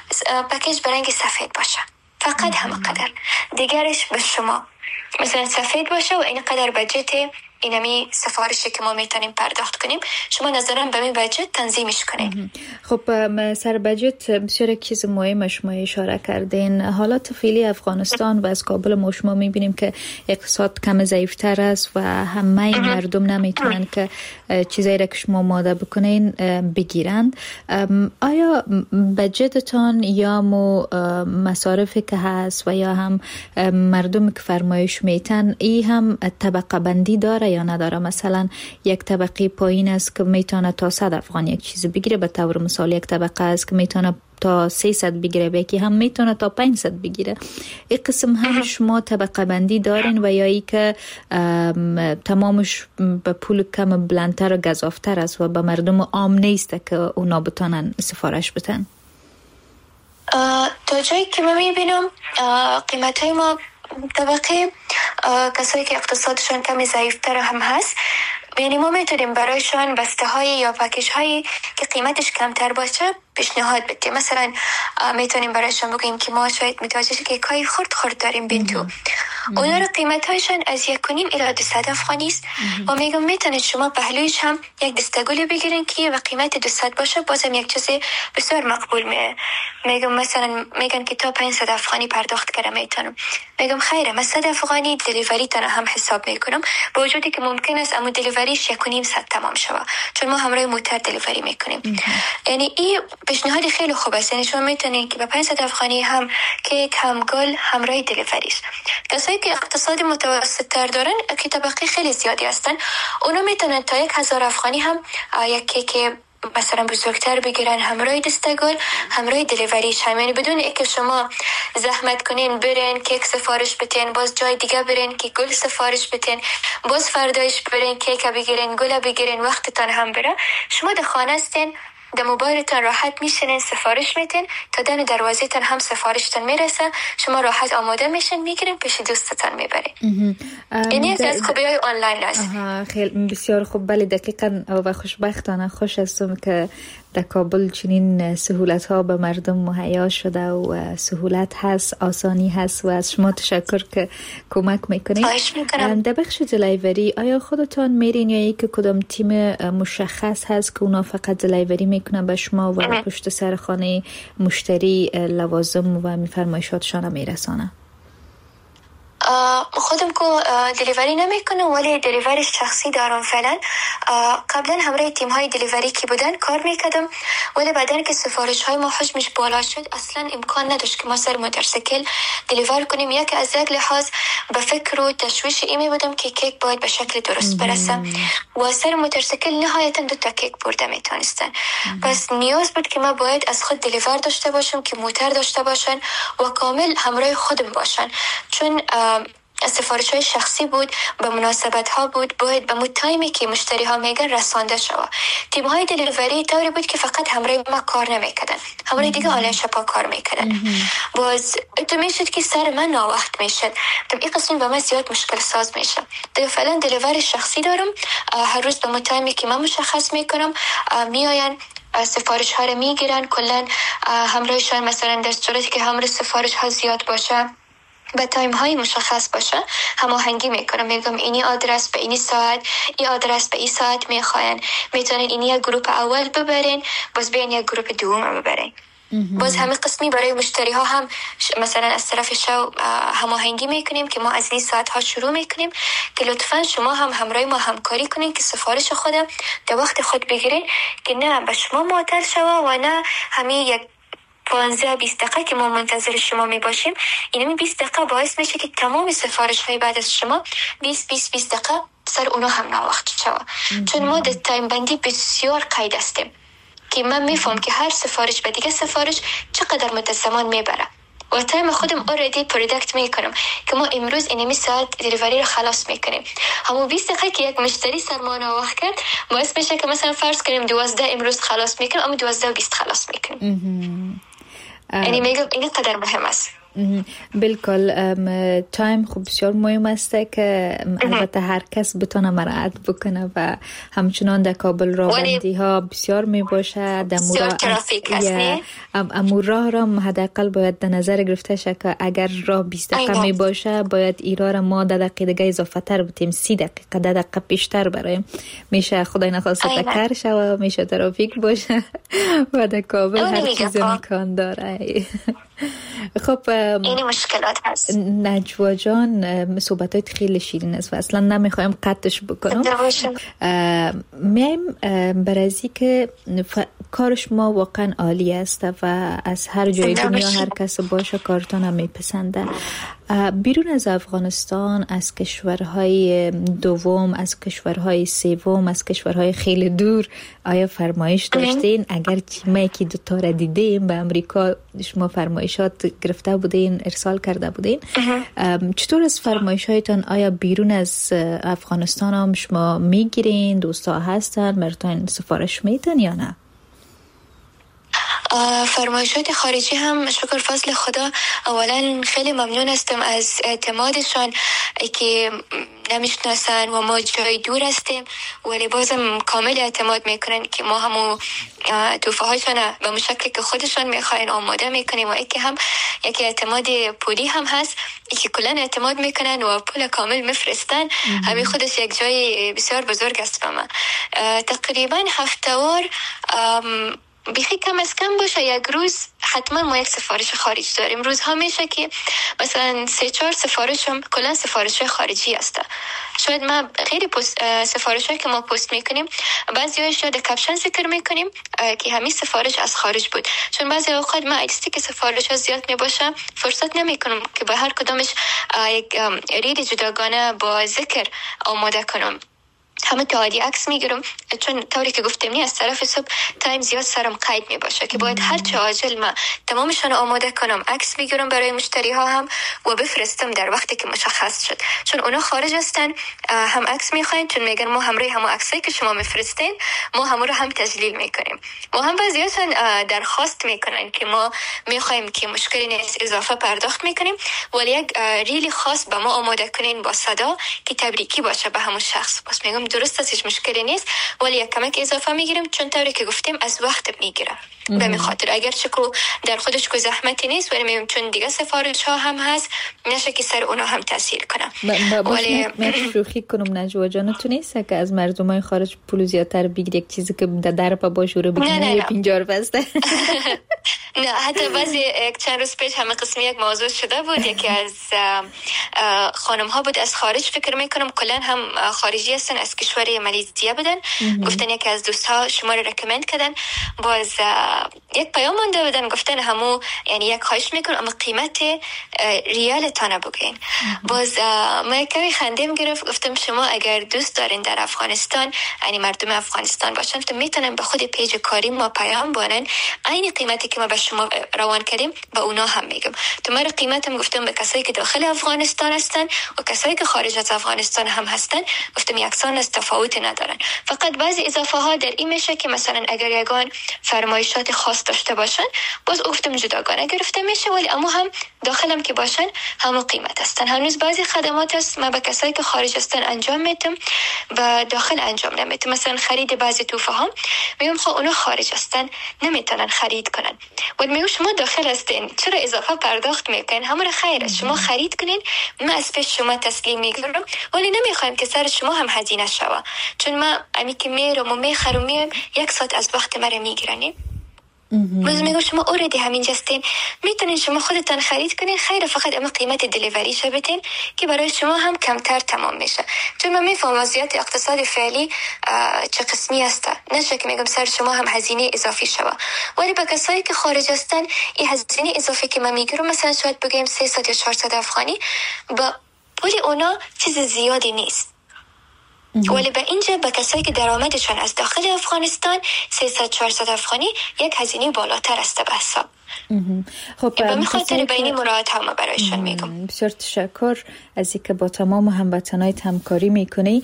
پکیج به رنگ سفید باشه فقط همقدر دیگرش به شما مثلا سفید باشه و این قدر بجت اینمی سفارشی که ما میتونیم پرداخت کنیم شما نظرم به این بجت تنظیمش کنین. خب سر بجت بسیار چیز مهمه شما اشاره کردین حالات فعلی افغانستان و از کابل ما شما میبینیم که اقتصاد کم ضعیفتر است و همه مردم نمیتونن که چیزایی را که شما آماده بکنین بگیرند آیا بجتتان یا مصارفی که هست و یا هم مردم که فرمایش میتن ای هم طبقه بندی داره یا نداره مثلا یک طبقه پایین است که میتونه تا 100 افغان یک چیز بگیره به طور مثال یک طبقه است که میتونه تا 300 بگیره بیکی هم میتونه تا 500 بگیره این قسم هم شما طبقه بندی دارین و یا ای که تمامش به پول کم بلندتر و گزافتر است و به مردم عام نیست که اونا بتونن سفارش بتن تا جایی که من میبینم قیمت های ما طبقه کسایی که اقتصادشون کمی ضعیفتر هم هست یعنی ما میتونیم برایشان بسته های یا پکیج هایی که قیمتش کمتر باشه پیشنهاد بده. مثلا میتونیم برایشان بگیم که ما شاید متوجه شیم که کای خرد داریم بنتو، اونا رو قیمت هایشان از 1.5 الی 200 افغانی است و میگم میتونید شما پهلویش هم یک دستگلی بگیرین که و قیمت 200 باشه، بازم یک چیز بسیار مقبول میگم مثلا میگن که تا 500 افغانی پرداخت کردم میتونم. میگم خیره، من 100 افغانی دلیوری تن هم حساب میکنم، با وجودی که ممکن است اما دلیوریش 1.5 ساعت تمام شوه چون ما همراه موتر دلیوری میکنیم. یعنی این پیشنهاد خیلی خوب است. یعنی شما میتونید که با 500 افغانی هم کیک هم گل همراه دلیوری است. کسایی که اقتصاد متوسط تر دارن که طبقه خیلی زیادی هستن، اونا میتونن تا 1000 افغانی هم یک کیک مثلا بزرگتر بگیرن همراه دستگل همراه دلیوریش هم، یعنی بدون اینکه شما زحمت کنین برین کیک سفارش بتین، باز جای دیگه برین که گل سفارش بتین، باز فردایش برین کیک بگیرین گل بگیرین، وقتتان هم بره. شما در خانه هستین، در موبایلتان راحت میشینین سفارش میتین، تا در دروازه‌تان هم سفارشتان میرسه، شما راحت آماده میشین میگیرین پیش دوستتان میبرین. یعنی از خوبی‌های آنلاین است. خیلی بسیار خوب. بله دقیقاً و خوشبختانه خوش هستم که در کابل چنین سهولت ها به مردم مهیا شده و سهولت هست، آسانی هست و از شما تشکر که کمک میکنید. خواهش میکنم. در بخش دلیوری آیا خودتان میرین یا یک کدام تیم مشخص هست که اونا فقط دلیوری میکنن به شما و پشت سر خانه مشتری لوازم و میفرمایشاتشان میرسانه؟ خودم که دلیوری نمیکنم ولی دلیوری شخصی دارم فعلا. قبلا همراه تیم های دلیوری که بودن کار میکردم، ولی بعدن که سفارش های ما حجمش بالا شد اصلا امکان نداشت که ما سر موتورسیکل دلیور کنیم. یک از یک لحاظ به فکر و تشویش ایمی بودم که کیک باید به شکل درست برسه و سر موتورسیکل نهایتا 2 تا کیک برده میتونستن. پس نیاز بود که ما باید از خود دلیور داشته باشم که موتر داشته باشن و کامل همراه خودم باشن، چون سفارش های شخصی بود، به مناسبت ها بود، باید به تایمی که مشتری ها میگن رسانده شود. تیم های دلیوری طوری بود که فقط همراه ما کار نمیکردن، همراه دیگه آنلاین شپا کار میکردن. باز تو میشد که سر من ناوقت میشد، تو این قسم به من زیاد مشکل ساز میشه. دیگه فعلا دلیوری شخصی دارم، هر روز به تایمی که من مشخص میکنم میاین سفارش ها رو میگیرن، کلا همراهشان مثلا در صورتی که همراه سفارش ها زیاد باشه به تایم های مشخص باشه هماهنگی میکنم، میگم اینی آدرس به اینی ساعت، این آدرس به این ساعت میخواین، میتونین اینی یک گروپ اول ببرین باز بیاین یک گروپ دوم ببرین. باز همه قسمی برای مشتری ها هم مثلا از طرف شو هماهنگی میکنیم که ما از این ساعت ها شروع میکنیم که لطفا شما هم همراه ما همکاری کنین که سفارش خودم در وقت خود بگیرین که نه به شما معطل شوه و نه همین یک 15-20 دقیقه که ما منتظر شما می باشیم. اینمی 20 دقیقه باعث میشه که تمام سفارش های بعد از شما 20 دقیقه سر اونا هم ناوقت شوه، چون ما در تایم بندی بسیار قید هستیم که من میفهم که هر سفارش به دیگه سفارش چقدر مدت زمان میبره و تایم خودم اوردی پردکت میکنم که ما امروز اینمی ساعت دلیوری رو خلاص میکنیم. همون 20 دقیقه که یک مشتری سر ما ناوقت کرد باعث میشه که مثلا فرض کنیم 12 امروز خلاص میکنیم اما 12:20 خلاص میکنیم. یعنی میگم این قدر مهم است. بالکل تایم خوب بسیار مهم است که البته هر کس بتونه مراعات بکنه و همچنان در کابل راهبندی ها بسیار می باشه، در امور راه را حداقل باید در نظر گرفته شه که اگر راه 20 دقیقه می باشه باید ایرا را ما 10 دقیقه دیگه اضافه تر بتیم، 30 دقیقه 10 دقیقه بیشتر برایم، میشه خدای نخواسته تکر شوه، میشه ترافیک باشه و در کابل هر چیز امکان داره. خب این مشکلات هست. نجوا جان صحبتات خیلی شیرین است و اصلا نمیخوایم قطعش بکنم. میایم برای که کارش ما واقعا عالی است و از هر جای دنیا هر کس باشه کارتون هم میپسنده. بیرون از افغانستان، از کشورهای دوم، از کشورهای سوم، از کشورهای خیلی دور آیا فرمایش داشتین؟ اگر چیمه که دوتا را دیدیم به امریکا شما فرمایشات گرفته بودین، ارسال کرده بودین، چطور از فرمایشاتون آیا بیرون از افغانستان هم شما میگیرین؟ دوستا هستن براتون سفارش میتن یا نه؟ فرمایشات خارجی هم شکر فضل خدا اولا خیلی ممنون هستم از اعتمادشان که نمیشناسن و ما جای دور هستیم، ولی بازم کامل اعتماد میکنن که ما همو توفه هایشان به مشکلی که خودشان میخواین آماده میکنیم. و یکی هم یکی اعتماد پولی هم هست که کلن اعتماد میکنن و پول کامل میفرستن. همین خودش یک جای بسیار بزرگ است به من. تقریبا هفته‌وار بیخی کم از کم باشه یک روز حتما ما یک سفارش خارج داریم. روزها میشه که مثلا 3-4 سفارشم کلا سفارش خارجی هسته. شاید ما خیلی سفارشایی که ما پست میکنیم بعضی‌هاش یاد کپشن ذکر میکنیم که همین سفارش از خارج بود، چون بعضی اوقات ما استیک سفارش ها زیاد میباشه فرصت نمیکنم که به هر کدامش یک ریل جداگانه با ذکر آماده کنم. همه تعادی عکس میگیرم، چون طوری که گفتم نی از طرف صبح تایم زیاد سرم قید میباشه که باید هر چه عاجل ما تمامشون آماده کنم، عکس میگیرم برای مشتری ها هم و بفرستم در وقتی که مشخص شد، چون اونا خارج هستن هم عکس میخواین، چون میگن ما همراه همون عکسایی که شما میفرستین ما همون رو هم تجلیل میکنیم. و هم بعضیاشون درخواست میکنن که ما میخوایم که مشکلی نیست اضافه پرداخت میکنیم، ولی یک ریلی خاص به ما آماده کنین با صدا که تبریکی باشه به همون شخص. بس میگم درست است، هیچ مشکلی نیست، ولی یک کمک اضافه میگیریم، چون طوری که گفتیم از وقت میگیره. به همین خاطر اگر چکو در خودش کوئی زحمتی نیست، ولی میگم چون دیگه سفارش ها هم هست نشه که سر اونا هم تاثیر کنه. ولی من شوخی کنم نجوا جان، تو نیست که از مردمای خارج پول زیادتر بگیری، یک چیزی که در پا باش رو بگیری 50 بسته. نه حتی بعضی چند روز پیش همه قسمی یک موضوع شده بود، یکی از خانم ها بود از خارج، فکر میکنم کلن هم خارجی هستن، از کشور مالزی بودن. گفتن یکی از دوستها شما رو رکمند کردن، باز یک پیام مونده بودن گفتن همو یعنی یک خواهش میکنم اما قیمت ریال تانه بگین. باز ما کمی خندیم گرفت، گفتم شما اگر دوست دارین در افغانستان یعنی مردم افغانستان باشن تو میتونن به خود پیج کاری ما پیام بونن، عین قیمتی که ما به شما روان کردیم به اونا هم میگم. تو ما قیمتم گفتم به کسایی که داخل افغانستان هستن و کسایی که خارج از افغانستان هم هستن گفتم یکسان است، تفاوتی ندارن. فقط بعضی اضافه ها در این میشه که مثلا اگر یگان فرمایشات خاص داشته باشن باز گفتم جداگانه گرفته میشه، ولی اما هم داخلم که باشن همون قیمت هستن. هنوز بعضی خدمات هست ما به کسایی که خارج هستن انجام میدم و داخل انجام نمیدم. مثلا خرید بعضی توفه ها میگم خب اونا خارج هستن نمیتونن خرید کنن، ولی میگم شما داخل هستین چرا اضافه پرداخت میکنین؟ همون خیره شما خرید کنین، ما از پیش شما تسلیم میگیرم، ولی نمیخوایم که سر شما هم هزینه شوه، چون ما امی که میرم و میخرم میام 1 ساعت از وقت مرا میگیرن. باز میگم شما اوردی همینجا هستین میتونین شما خودتان خرید کنین، خیره فقط اما قیمت دلیوری شو بدین که برای شما هم کمتر تمام میشه. چون من میفهم وضعیت اقتصادی فعلی چه قسمی هسته، نشه که میگم سر شما هم هزینه اضافی شوه، ولی با کسایی که خارج هستن این هزینه اضافی که من میگیرم مثلا شاید بگیم 300 یا 400 افغانی با پول اونا چیز زیادی نیست، ولی به اینجا به کسایی که درآمدشون از داخل افغانستان 300-400 افغانی یک هزینه بالاتر است به حساب. خب به خاطر بینی مراعات هم برایشون میگم. بسیار تشکر از اینکه با تمام هموطنای همکاری میکنی.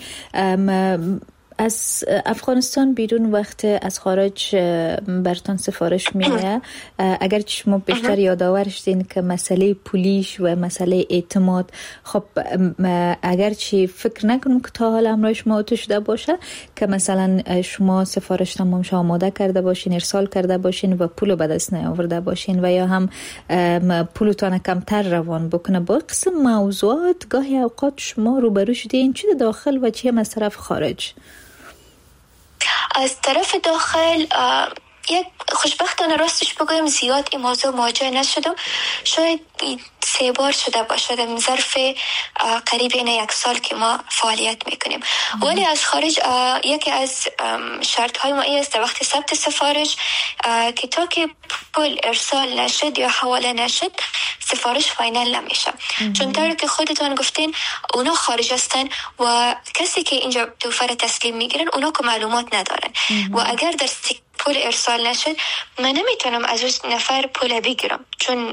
از افغانستان بیرون وقت از خارج برتان سفارش میایه، اگر شما بیشتر یادآورش دین که مسئله پولیش و مسئله اعتماد، خب اگر چی فکر نکنم که تا حالا امرای شما تو شده باشه که مثلا شما سفارش تمام شما آماده کرده باشین، ارسال کرده باشین و پولو به دست نیاورده باشین و یا هم پولتون کمتر روان بکنه. با قسم موضوعات گاهی اوقات شما روبرو شدین چه داخل و چه از طرف خارج؟ از طرف داخل یک خوشبختانه راستش بگویم زیاد این موضوع مواجه نشدم، شاید 3 بار شده باشه در ظرف قریب این 1 سال که ما فعالیت میکنیم. ولی از خارج یکی از شرط های ما است در وقت ثبت سفارش که تا که پول ارسال نشد یا حواله نشد سفارش فاینال نمیشه، چون طوری که خودتون گفتین اونا خارج هستن و کسی که اینجا توفه رو تسلیم میگیرن اونا که معلومات ندارن و اگر در پول ارسال نشد من نمیتونم از اون نفر پول بگیرم، چون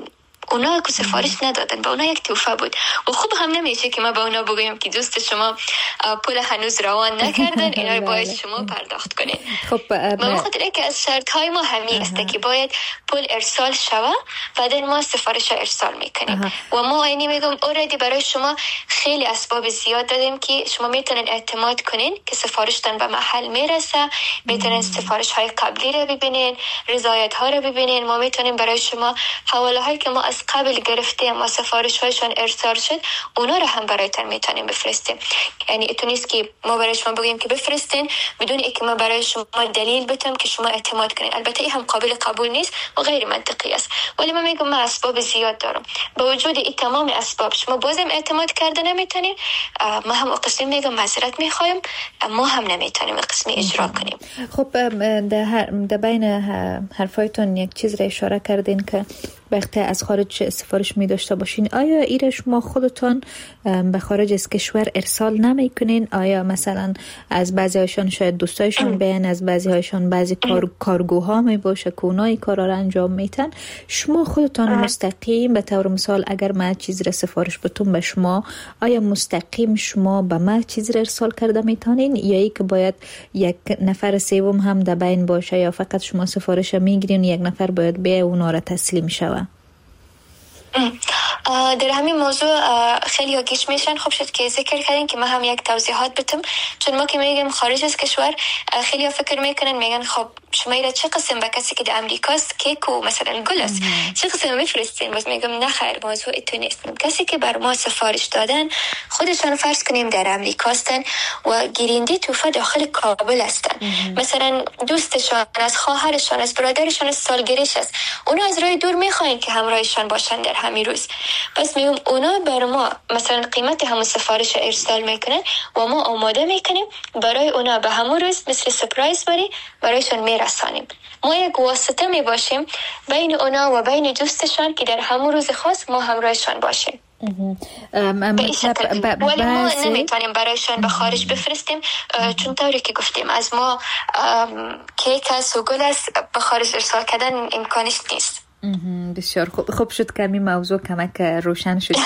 اونا که سفارش ندادن، به اونا یک تحفه بود و خوب هم نمیشه که ما به اونا بگویم که دوست شما پول هنوز روان نکردن، اینا رو باید شما پرداخت کنین. خب به خاطر که از شرط های ما همین است که باید پول ارسال شود، بعدن ما سفارش ارسال میکنیم و ما اینی میگم اوردی برای شما خیلی اسباب زیاد دادیم که شما میتونین اعتماد کنین که سفارشتان به محل میرسه، میتونین سفارش های قبلی رو ببینین، رضایت ها رو ببینین. ما میتونیم برای شما حواله هایی که ما از قبل گرفتیم و سفارش هایشان ارسال شد اونا رو هم برایتان میتونیم بفرستیم. یعنی اتو نیست که ما برای شما بگیم که بفرستین بدون اینکه ما برای شما دلیل بتم که شما اعتماد کنین. البته این هم قابل قبول نیست و غیر منطقی است، ولی من میگم من اسباب زیاد دارم. با وجود این تمام اسباب شما بازم اعتماد کرده نمیتونین، ما هم قسمی میگم معذرت میخوایم، ما هم نمیتونیم قسمی اجرا کنیم. خب در بین حرفایتون یک چیز را اشاره کردین که وقتی از خارج سفارش می داشته باشین، آیا ایره شما خودتان به خارج از کشور ارسال نمی کنین؟ آیا مثلا از بعضی هایشان شاید دوستایشان بیان، از بعضی هایشان بعضی کارگوها می باشه که اونایی کارا را انجام میتن، شما خودتان مستقیم به طور مثال اگر ما چیز را سفارش بتون به شما، آیا مستقیم شما به ما چیز را ارسال کرده میتونین یا ای که باید یک نفر سوم هم در بین باشه، یا فقط شما سفارش میگیرین یک نفر باید به اونا را تسلیم شود؟ در همین موضوع خیلی ها گیج میشن. خوب شد که ذکر کردین که ما هم یک توضیحات بتم، چون ما که میگیم خارج از کشور خیلی ها فکر میکنن میگن خب شما ایره چه قسم به کسی که در امریکاست کیک و مثلا گل است چه قسم میفرستین؟ باز میگم نه خیر، موضوع اتو نیست. کسی که بر ما سفارش دادن خودشان فرض کنیم در امریکاستن و گیرنده توفه داخل کابل هستن، مثلا دوستشان، از خواهرشان، از برادرشان از سالگریش است، اونا از راه دور میخواین که همراهشان باشن در همین روز. پس میگم اونا بر ما مثلا قیمت همون سفارش ارسال میکنن و ما آماده میکنیم برای اونا به همون روز مثل سپرایز برایشان میرسانیم. ما یک واسطه میباشیم بین اونا و بین دوستشان که در همون روز خاص ما همراهشان باشیم. ولی ما نمیتونیم برایشان به خارج بفرستیم، چون طوری که گفتیم از ما کیک است و گل است به خارج ارسال کردن امکانش نیست. بسیار خوب شد که همین موضوع کمک روشن شد.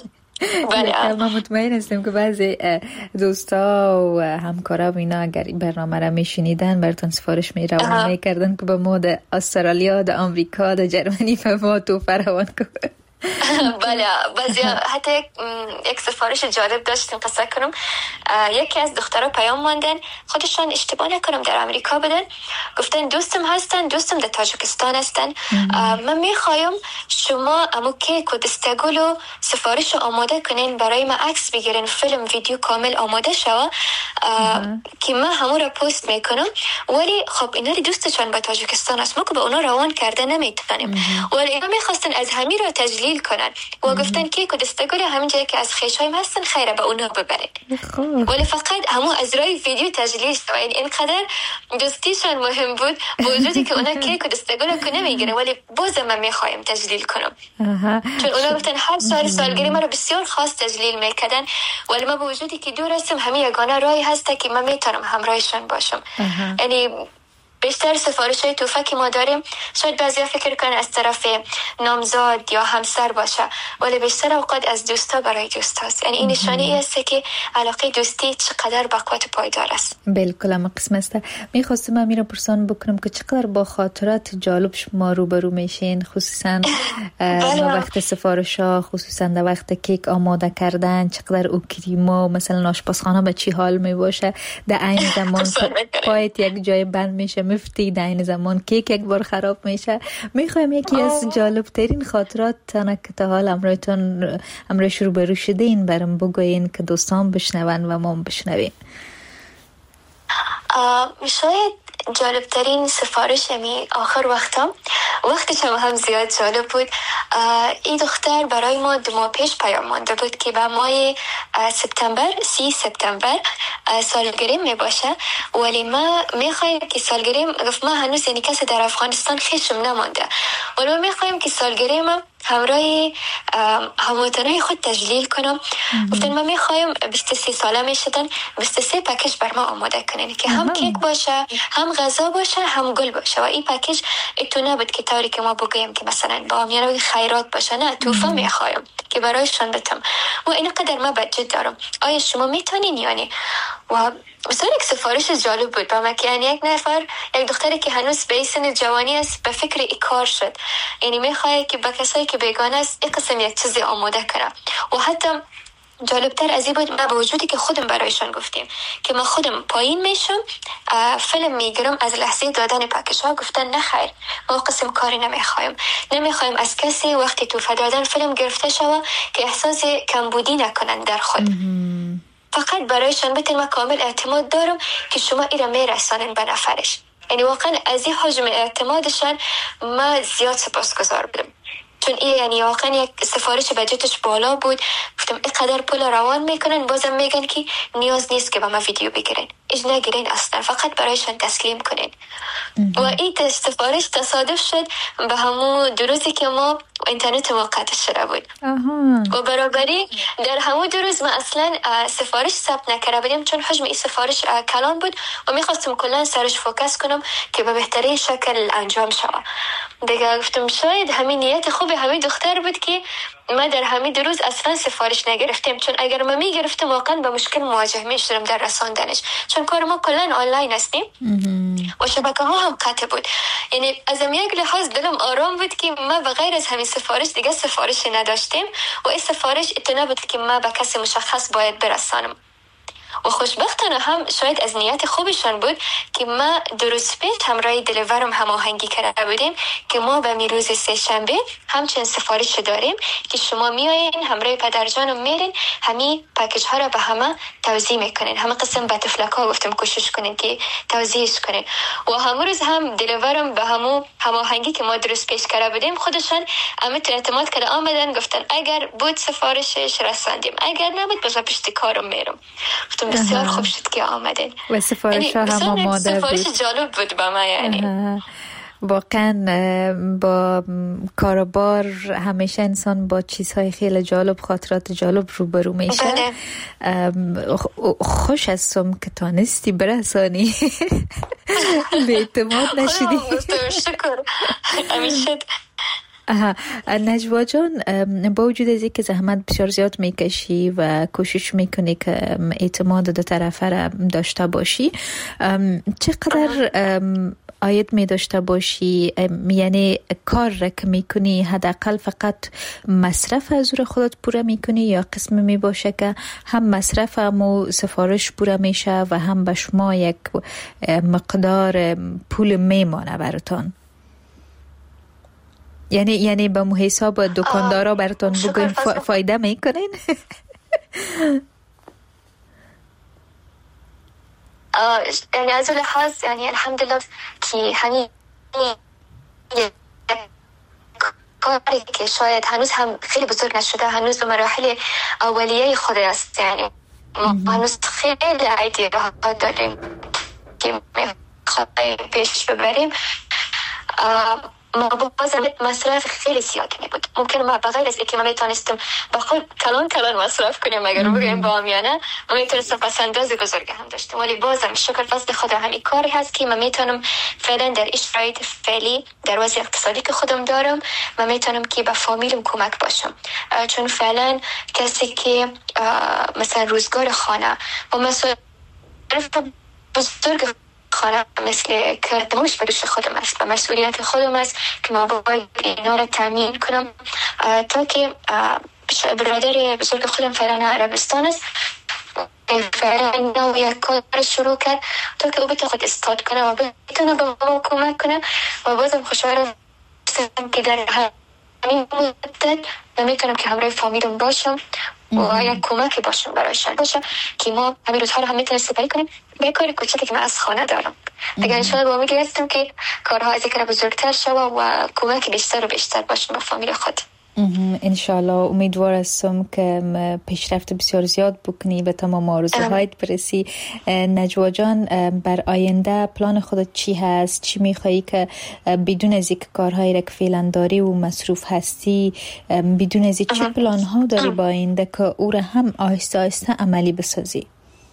بله، ما مطمئن هستیم که بعضی دوستا و همکارا و اینا اگر این برنامه را میشنیدن براتون سفارش روانه میکردن که به ما در استرالیا، در آمریکا، در جرمنی به ما توفه روان کنه. بله، بعضی حتی یک سفارش جالب داشتیم قصه کنم. یکی از دخترها پیام ماندن، خودشان اشتباه نکنم در امریکا بدن، گفتن دوستم هستن، دوستم در تاجیکستان هستن، من میخوایم شما امو کیک و دستگل و سفارش رو آماده کنین برای ما عکس بگیرین، فیلم ویدیو کامل آماده شوه که من همون را پست میکنم. ولی خب اینا دوستشان به تاجیکستان است، ما که به اونا روان کرده نمیتونیم، ولی اینا میخواستن از همین را تجلیل کنن و گفتن کیک و دستگل همین جایی که از خیشایم هستن خیره به اونا ببرین، ولی فقط همون از رای ویدیو تجلیل شد. یعنی اینقدر دوستیشان مهم بود با وجودی که اونا کیک و دستگل کنه میگیرن، ولی باز من میخوایم تجلیل کنم. چون اونا گفتن هر سالگیری ما رو بسیار خاص تجلیل میکردن، ولی ما با وجودی که دور هستم همین یگانه راهی هسته که من میتونم همراهشان باشم. یعنی بیشتر سفارش های توفه که ما داریم شاید بعضیا فکر کنن از طرف نامزاد یا همسر باشه، ولی بیشتر اوقات از دوستا برای دوست هست. یعنی این نشانی است که علاقه دوستی چقدر بقوت پایدار است. بالکل هم قسم است. میخواستم امیر پرسان بکنم که چقدر با خاطرات جالب شما روبرو میشین، خصوصا در وقت سفارش ها، خصوصا در وقت کیک آماده کردن، چقدر او کریما مثلا آشپزخانه به چی حال میباشه، در این زمان پایت یک جای بند میشه مفتی، در این زمان کیک یک بار خراب میشه. میخوایم یکی از جالب ترین خاطرات که تا حال امروز روبرو شدین برام بگوین که دوستان بشنون و ما بشنویم. شاید جالب ترین سفارش می آخر وقتش هم زیاد جالب بود. این دختر برای ما 2 ماه پیش پیام مانده بود که به ماه سپتامبر 30 سپتامبر سالگریم می باشه، ولی ما میخوایم که سالگریم، گفت ما هنوز یعنی کسی در افغانستان خیشم نمانده، ولی ما میخوایم که سالگریم همراه هموطنای خود تجلیل کنم. گفتن ما میخوایم 23 ساله میشدن 23 پکیج بر ما آماده کنین که هم کیک باشه، هم غذا باشه، هم گل باشه. و این پکیج اتو نبود که طوری که ما بگویم که مثلا با میانه خیرات باشه، نه، توفه میخوایم که برایشان بتم. و اینقدر ما بجد دارم. آیا شما میتونین؟ یعنی و مثلا یک سفارش جالب بود با من که یعنی یک نفر، یک دختری که هنوز به سن جوانی است به فکر ای کار شد، یعنی میخواد که با کسایی که بیگانه است این قسم یک چیزی آماده کنه. و حتی جالبتر از این بود ما با وجودی که خودم برایشان گفتیم که ما خودم پایین میشم فیلم میگیرم از لحظه دادن پکیج ها، گفتن نه خیر، ما قسم کاری نمیخوایم از کسی وقتی توفه دادن فیلم گرفته شوه که احساس کمبودی نکنن در خود. فقط برایشان بتن ما کامل اعتماد دارم که شما ایرا میرسانن به نفرش. یعنی واقعا از این حجم اعتمادشان ما زیاد سپاسگزار بودم، چون این یعنی واقعا یک سفارش بجتش بالا بود. گفتم اینقدر پول روان میکنن بازم میگن که نیاز نیست که با ما ویدیو بگیرین، ایش نگیرین اصلا، فقط برایشان تسلیم کنین. و این سفارش تصادف شد به همون دو روزی که ما اینترنت موقت شده بود. و برابری در همون دو روز ما اصلا سفارش ثبت نکرده بودیم، چون حجم این سفارش کلان بود و میخواستم کلا سرش فوکس کنم که به بهترین شکل انجام شود. دیگه گفتم شاید همین نیت خوب همین دختر بود که ما در همین دو روز اصلا سفارش نگرفتیم، چون اگر ما میگرفتیم واقعا با مشکل مواجه میشدم در رساندنش، چون کار ما کلا آنلاین هستیم و شبکه ها هم قطع بود. یعنی از یک لحاظ دلم آرام بود که ما بغیر از همین سفارش دیگه سفارشی نداشتیم و این سفارش اتنا بود که ما به کسی مشخص باید برسانم. و خوشبختانه هم شاید از نیت خوبشان بود که ما دو روز پیش همراه دلیورم هماهنگی کرده بودیم که ما به روز سه‌شنبه همچنین سفارش داریم که شما میایین همراه پدرجانم میرین همین پکیج ها را به همه توزیع میکنین، همه قسم به تفلک‌ها گفتم کوشش کنین که توزیعش کنین. و همون روز هم دلیورم به همون هماهنگی که ما درست پیش کرده بودیم خودشان امید اعتماد کرده آمدن، گفتن اگر بود سفارشش رساندیم، اگر نبود باز پشت کارم میرم. بسیار خوب شد که آمدین و سفارش ها هم آماده بود. سفارش جالب بود با من. یعنی واقعا با کاروبار همیشه انسان با چیزهای خیلی جالب، خاطرات جالب روبرو میشه. خوش هستم که تانستی برسانی. به اعتماد نشدی. شکر همیشه. نجوا جان، با وجود از اینکه زحمت بسیار زیاد میکشی و کوشش میکنی که اعتماد دو طرفه را داشته باشی، چقدر عاید می داشته باشی؟ یعنی کار را که میکنی حداقل فقط مصرف از روی خودت پوره میکنی یا قسم می باشه که هم مصرف هم سفارش پوره میشه و هم به شما یک مقدار پول میمانه براتان؟ یعنی به مو حساب دکاندارا براتون بگویم فایده میکنین؟ یعنی از لحاظ یعنی الحمدلله که همین کاری که شاید هنوز هم خیلی بزرگ نشده، هنوز به مراحل اولیه خود است. یعنی ما هنوز خیلی ایده ها داریم که میخوایم پیش ببریم. ما بازم مصرف خیلی زیادی می بود. ممکن ما بغیر از اینکه ما میتونستم با خود کلان مصرف کنیم، اگر بگویم با آمیانه ما میتونستم پس انداز بزرگ هم داشتیم، ولی بازم شکر فضل خدا همین کاری هست که من میتونم فعلا در شرایط فعلی در وضع اقتصادی که خودم دارم من میتونم که به فامیلم کمک باشم، چون فعلا کسی که مثلا روزگار خانه و مصارف بزرگ خانه مثل کردمش به دوش خودم است و مسئولیت خودم است که ما باید اینا را تامین کنم تا که برادر بزرگ خودم فعلا عربستان است، فعلا اینا یک کار شروع کرد تا که او بتونه خود استاد کنه و بتونه به ما کمک کنه. و بازم خوشحالم که در همین مدت نمیتونم که همراه فامیلم باشم و یک کمکی باشم برایشان باشم که ما همین روزها رو هم میتونیم سپری کنیم به کار کوچکی که من از خانه دارم. دیگه انشاءالله با امیدی هستم که کارها از یک بزرگتر شود و کمک بیشتر و بیشتر باشم با فامیل خود. انشالله امیدوار هستم که پیشرفت بسیار زیاد بکنی به تمام آرزوهایت برسی. نجوا جان، بر آینده پلان خودت چی هست؟ چی میخوایی که بدون از اینکه کارهایی را که فعلا داری و مصروف هستی، بدون از این چه پلان ها داری با آینده که او را هم آهسته آهسته عملی بسازی؟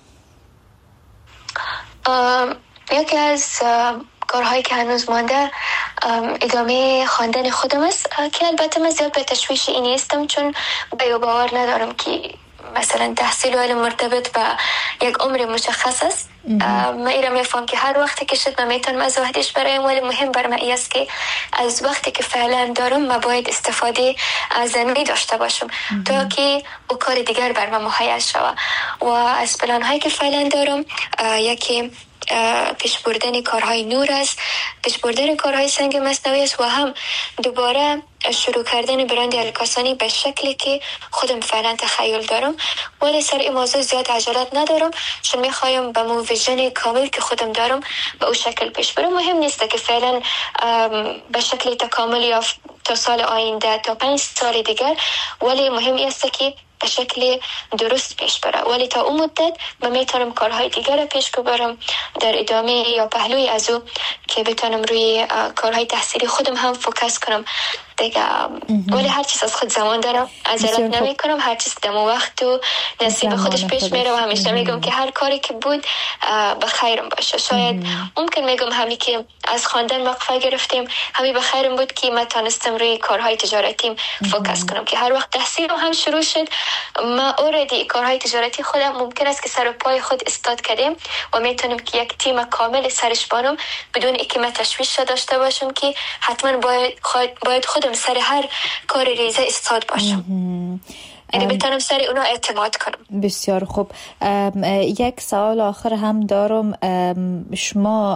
یکی از کارهایی که هنوز مانده ادامه خواندن خودم است که البته من زیاد به تشویش این نیستم، چون باور ندارم که مثلا تحصیل و علم مرتبط با یک عمر مشخص است. من ایرا میفهم که هر وقتی که شد من میتونم از وحدش برایم، ولی مهم بر من است که از وقتی که فعلا دارم من باید استفاده از آن داشته باشم تا که او کار دیگر بر من مهیا شود. و از پلان هایی که فعلا دارم یکی پیش بردن کارهای نور است، پیش بردن کارهای سنگ مصنوعی است و هم دوباره شروع کردن برند الکاسانی به شکلی که خودم فعلا تخیل دارم، ولی سر این موضوع زیاد عجلت ندارم، چون میخوایم به مو ویژن کامل که خودم دارم به او شکل پیش برم. مهم نیست که فعلا به شکل تکامل یا تا سال آینده تا 5 سال دیگر، ولی مهم است که به شکل درست پیش بره. ولی تا اون مدت من میتونم کارهای دیگر رو پیش ببرم در ادامه یا پهلوی از او که بتونم روی کارهای تحصیلی خودم هم فوکس کنم دیگه. ولی هر چیز از خود زمان دارم، عجلت نمی کنم، هر چیز دم وقت و نصیب خودش پیش میره و همیشه میگم که هر کاری که بود به خیرم باشه. شاید ممکن میگم همی که از خواندن وقفه گرفتیم همی به خیرم بود که من تانستم روی کارهای تجارتیم فوکس کنم که هر وقت تحصیل هم شروع شد ما اوردی کارهای تجارتی خودم ممکن است که سر و پای خود استاد کردیم و میتونم که یک تیم کامل سرش بانم بدون اینکه من تشویش داشته باشم که حتما باید خودم سر هر کار ریزه استاد باشم، یعنی بتونم سر اونا اعتماد کنم. بسیار خوب. یک سوال آخر هم دارم. شما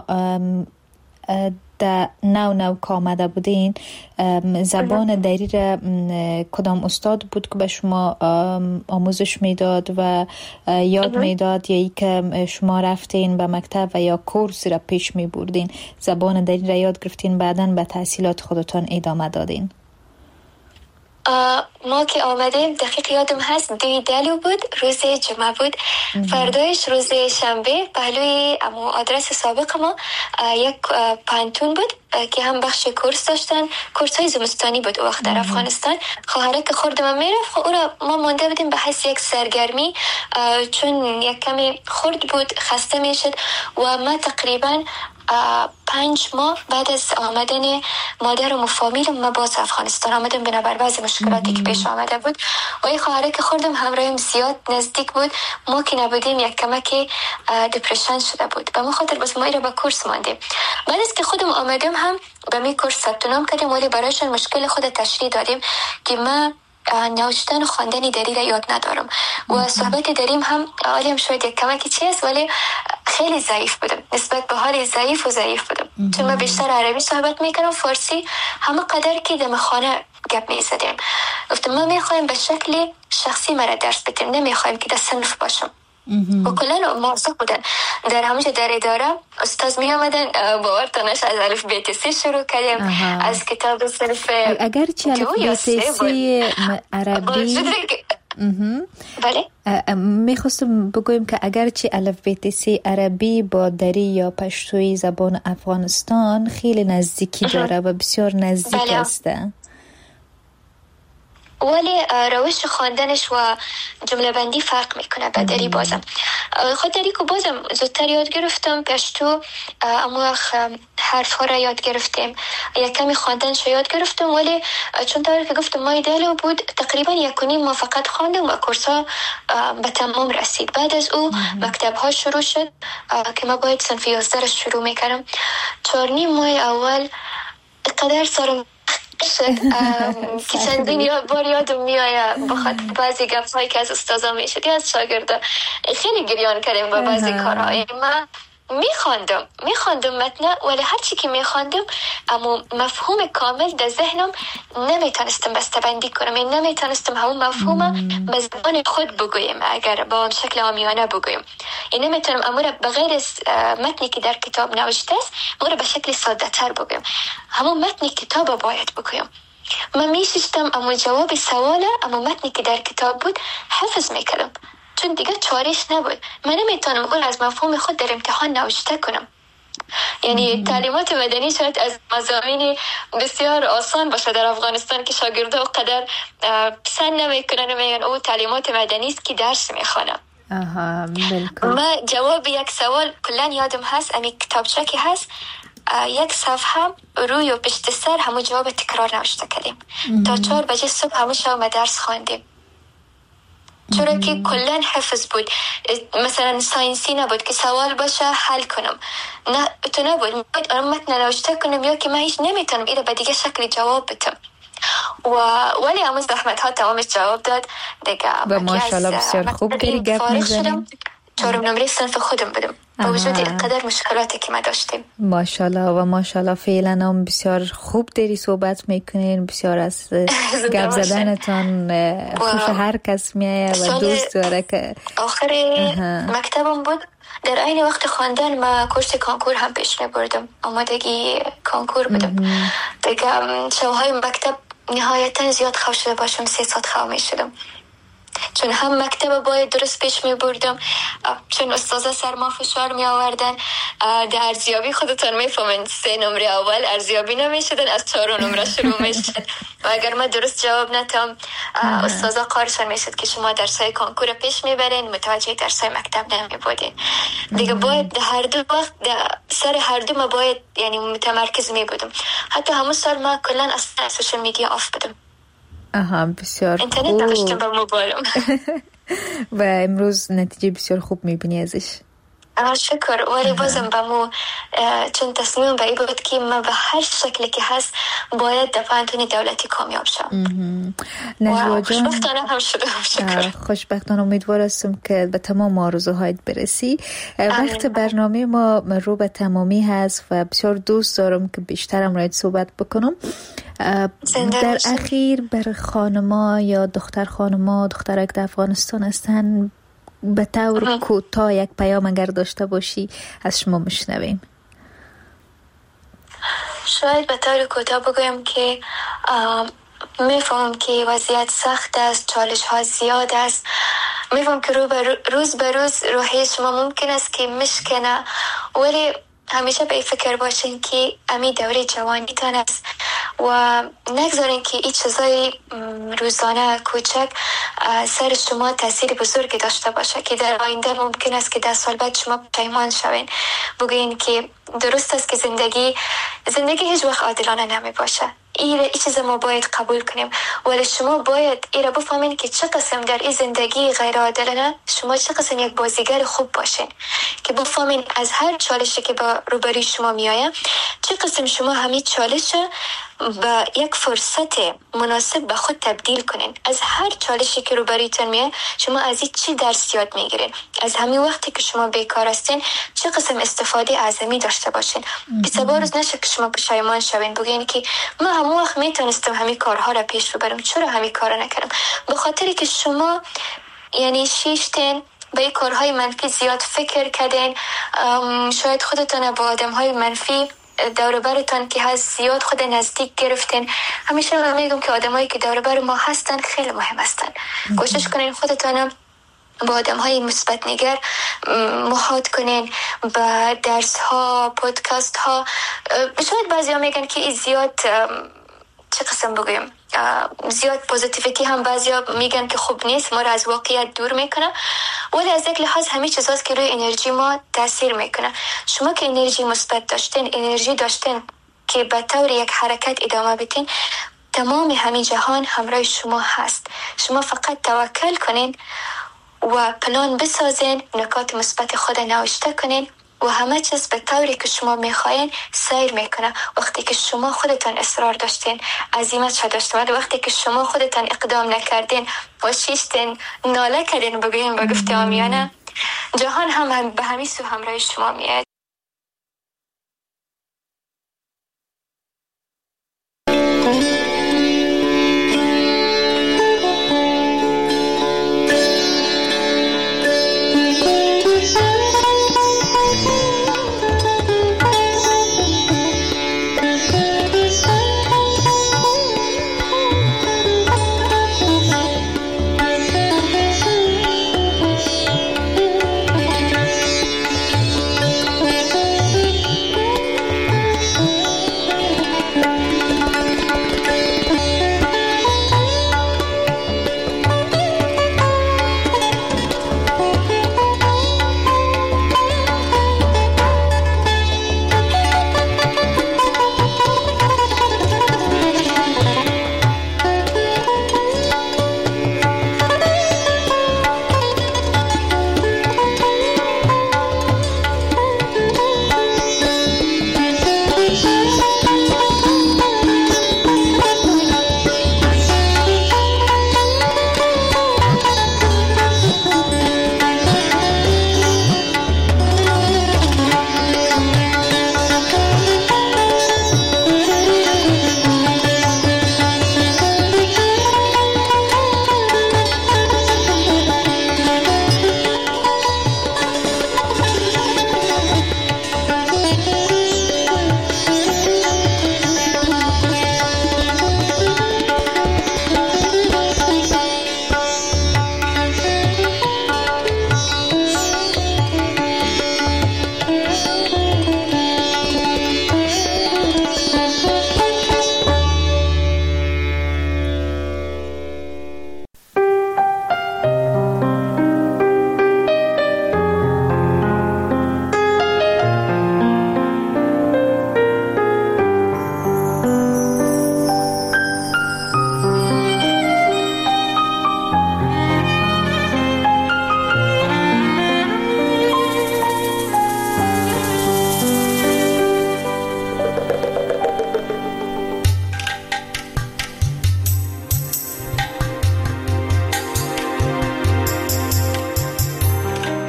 در نو که آمده بودین زبان دری را کدام استاد بود که به شما آموزش میداد و یاد میداد، یا ای که شما رفتین به مکتب و یا کورس را پیش می بردین زبان دری را یاد گرفتین بعداً به تحصیلات خودتان ادامه دادین؟ ما که آمدیم دقیق یادم هست 2 دلو بود، روز جمعه بود. فردایش روز شنبه پهلوی آدرس سابق ما یک پانتون بود که هم بخش کورس داشتن، کورس های زمستانی بود وقت در افغانستان. خواهره که خورد من میرفت او را ما مانده بودیم به حیث یک سرگرمی، چون یک کمی خورد بود خسته میشد و ما تقریبا 5 ماه بعد از آمدن مادر و فامیلم ما باز افغانستان آمدم بنابر بعضی مشکلاتی که پیش آمده بود و این خواهره که خوردم همراهیم زیاد نزدیک بود. ما که نبودیم یک کمک دپرشن شده بود، به ما خاطر بس ما ایره با کورس ماندیم. بعد از که خودم آمدم هم به می کورس ثبت نام کردیم، ولی برایشان مشکل خود تشریح دادیم که ما نوشتن و خواندن دری را یاد ندارم و صحبت دریم هم عالم شاید یک کمکی چیست، ولی خیلی ضعیف بودم، نسبت به حال ضعیف بودم، چون من بیشتر عربی صحبت میکنم، فارسی همه قدر که دم خانه گپ میزدیم. گفتم ما میخوایم به شکل شخصی مرا درس بدیم، نمیخوایم که در صنف باشم. و کلا موثق بودن در همونجا در اداره استاد می آمدن باورتانش از الف بیت سی شروع کردیم از کتاب صنف اگرچه الف بیت سی عربی بله میخواستم بگویم که اگرچه الف بیت سی عربی با دری یا پشتوی زبان افغانستان خیلی نزدیکی داره و بسیار نزدیک است، ولی روش خواندنش و جمله بندی فرق میکنه. بدری بازم خود دری که بازم زودتر یاد گرفتم، پشتو اما حرف ها را یاد گرفتیم، یک کمی خواندنش یاد گرفتم، ولی چون طوری که گفتم ما ایدالو بود تقریبا 1.5 ماه فقط خواندم و کورس ها به تمام رسید. بعد از او مکتب ها شروع شد که ما باید صنف 11 را شروع میکردم. 4.5 ماه اول قدر سارم که چندین بار یادم میآید بخاطر بعضی گپ‌هایی که از استادا میشد یا از شاگردا خیلی گریان کردیم با بعضی کارهای. من میخواندم متن، ولی هر چی که میخواندم اما مفهوم کامل در ذهنم نمیتونستم بسته‌بندی کنم، یعنی نمیتونستم همون مفهوم به زبان خود بگویم، اگر با شکل عامیانه بگویم. یعنی نمیتونم امور به غیر از متنی که در کتاب نوشته است امور به شکل ساده تر بگویم، همون متن کتاب باید بگویم. من میشستم اما جواب سواله اما متنی که در کتاب بود حفظ میکردم، چون دیگه چارش نبود. من نمیتونم اون از مفهوم خود در امتحان نوشته کنم. یعنی تعلیمات مدنی شاید از مضامین بسیار آسان باشه در افغانستان که شاگردا قدر پسند نمیکنن و میگن او تعلیمات مدنی است که درس میخوانم. ما جواب یک سوال کلا یادم هست، امی کتابچه که هست یک صفحه روی و پشت سر همون جواب تکرار نوشته کردیم تا 4 بجه صبح همون شب درس خواندیم، چرا که کلا حفظ بود. مثلا ساینسی نبود که سوال باشه حل کنم، نه تو نبود من متن نوشته کنم یا که من هیچ نمیتونم اینو به دیگه شکل جواب بدم. ولی همون زحمت ها تمامش جواب داد دیگه. و ماشاءالله بسیار خوب داری گپ میزنیم. 4 نمره صنف خودم بدم با وجود اینقدر مشکلاتی که ما داشتیم. ماشاءالله و ماشاءالله فعلا هم بسیار خوب داری صحبت میکنین، بسیار از گپ زدنتان خوش هر کس میایه و دوست داره. که آخر مکتبم بود در این وقت خواندن ما کورس کانکور هم پیش میبردم، آمادگی کانکور بودم دیگه. شبهای مکتب نهایتا زیاد خواب شده باشم 3 ساعت خواب میشدم، چون هم مکتب باید درست پیش می بردم، چون استاذا سر ما فشار می آوردن. در ارزیابی خودتان می فهمین 3 نمره اول ارزیابی نمی شدن، از 4 نمره شروع می شد و اگر ما درست جواب ندم استاذا قارشان می شد که شما درسای کانکور پیش می برین، متوجه درسای مکتب نمی بودین. دیگه باید هر دو وقت سر هر دو ما باید یعنی متمرکز می بودم. حتی همون سال ما کلا اصلا سوشال میدیا آف بدم. بسیار اینترنت نداشتم با موبایلم و امروز نتیجه بسیار خوب میبینی ازش. شکر. ولی بازم بمو چون تصمیم به این بود که من به هر شکلی که هست باید در پانتون دولتی کامیاب شم. نجوا جان خوشبختانه هم شدم. شکر. خوشبختانه امیدوار هستم که به تمام آرزوهایت برسی. وقت برنامه ما رو به تمامی هست و بسیار دوست دارم که بیشترم راید صحبت بکنم. در اخیر بر خانما یا دختر خانما دخترک در افغانستان هستن به طور کوتاه یک پیام اگر داشته باشی از شما میشنویم. شاید به طور کوتاه بگویم که میفهمم که وضعیت سخت است، چالش ها زیاد است، میفهمم که روز به روز روحی شما ممکن است که مشکنه، ولی همیشه به فکر باشین که امی دوره جوانی تان است و نگذارین که این چیزای روزانه کوچک سر شما تاثیر بزرگی داشته باشه که در آینده ممکن است که 10 سال بعد شما پشیمان شوین. بگوین که درست است که زندگی هیچ وقت عادلانه نمی باشه، این چیز ما باید قبول کنیم، ولی شما باید این را بفهمین که چه قسم در این زندگی غیر عادلانه شما چه قسم یک بازیگر خوب باشین، که بفهمین از هر چالشی که با روبروی شما میآید چه قسم شما همین چالش با یک فرصت مناسب به خود تبدیل کنین. از هر چالشی که روبرویتون میاد شما از این چی درس یاد میگیرین، از همین وقتی که شما بیکار هستین چه قسم استفاده اعظمی داشته باشین که سبا روز نشه که شما پشیمان شوین بگین که من همون وقت میتونستم همین کارها را پیش ببرم، چرا همین کارا نکردم؟ به خاطری که شما یعنی شیشتین به این کارهای منفی زیاد فکر کردین، شاید خودتون با آدمهای منفی دور برتون که هست زیاد خود نزدیک گرفتین. همیشه من میگم که آدمایی که دور بر ما هستن خیلی مهم هستن. کوشش کنین خودتون با آدم‌های مثبت نگر محاط کنین، با درس ها، پادکست ها. شاید بعضیا میگن که این زیاد چه قسم بگویم زیاد پوزیتیویتی هم بعضیا میگن که خوب نیست، ما را از واقعیت دور میکنه، ولی از یک لحاظ همین چیزاست که روی انرژی ما تاثیر میکنه. شما که انرژی مثبت داشتین، انرژی داشتین که به طور یک حرکت ادامه بدین، تمام همین جهان همراه شما هست. شما فقط توکل کنین و پلان بسازین، نکات مثبت خود نوشته کنین و همه چیز به طوری که شما میخواین سیر میکنه. وقتی که شما خودتان اصرار داشتین، عزیمت شد داشتین، وقتی که شما خودتان اقدام نکردین و شیشتین ناله کردین بگوین با گفته آمیانه، جهان هم به همین سو همراه شما میاد.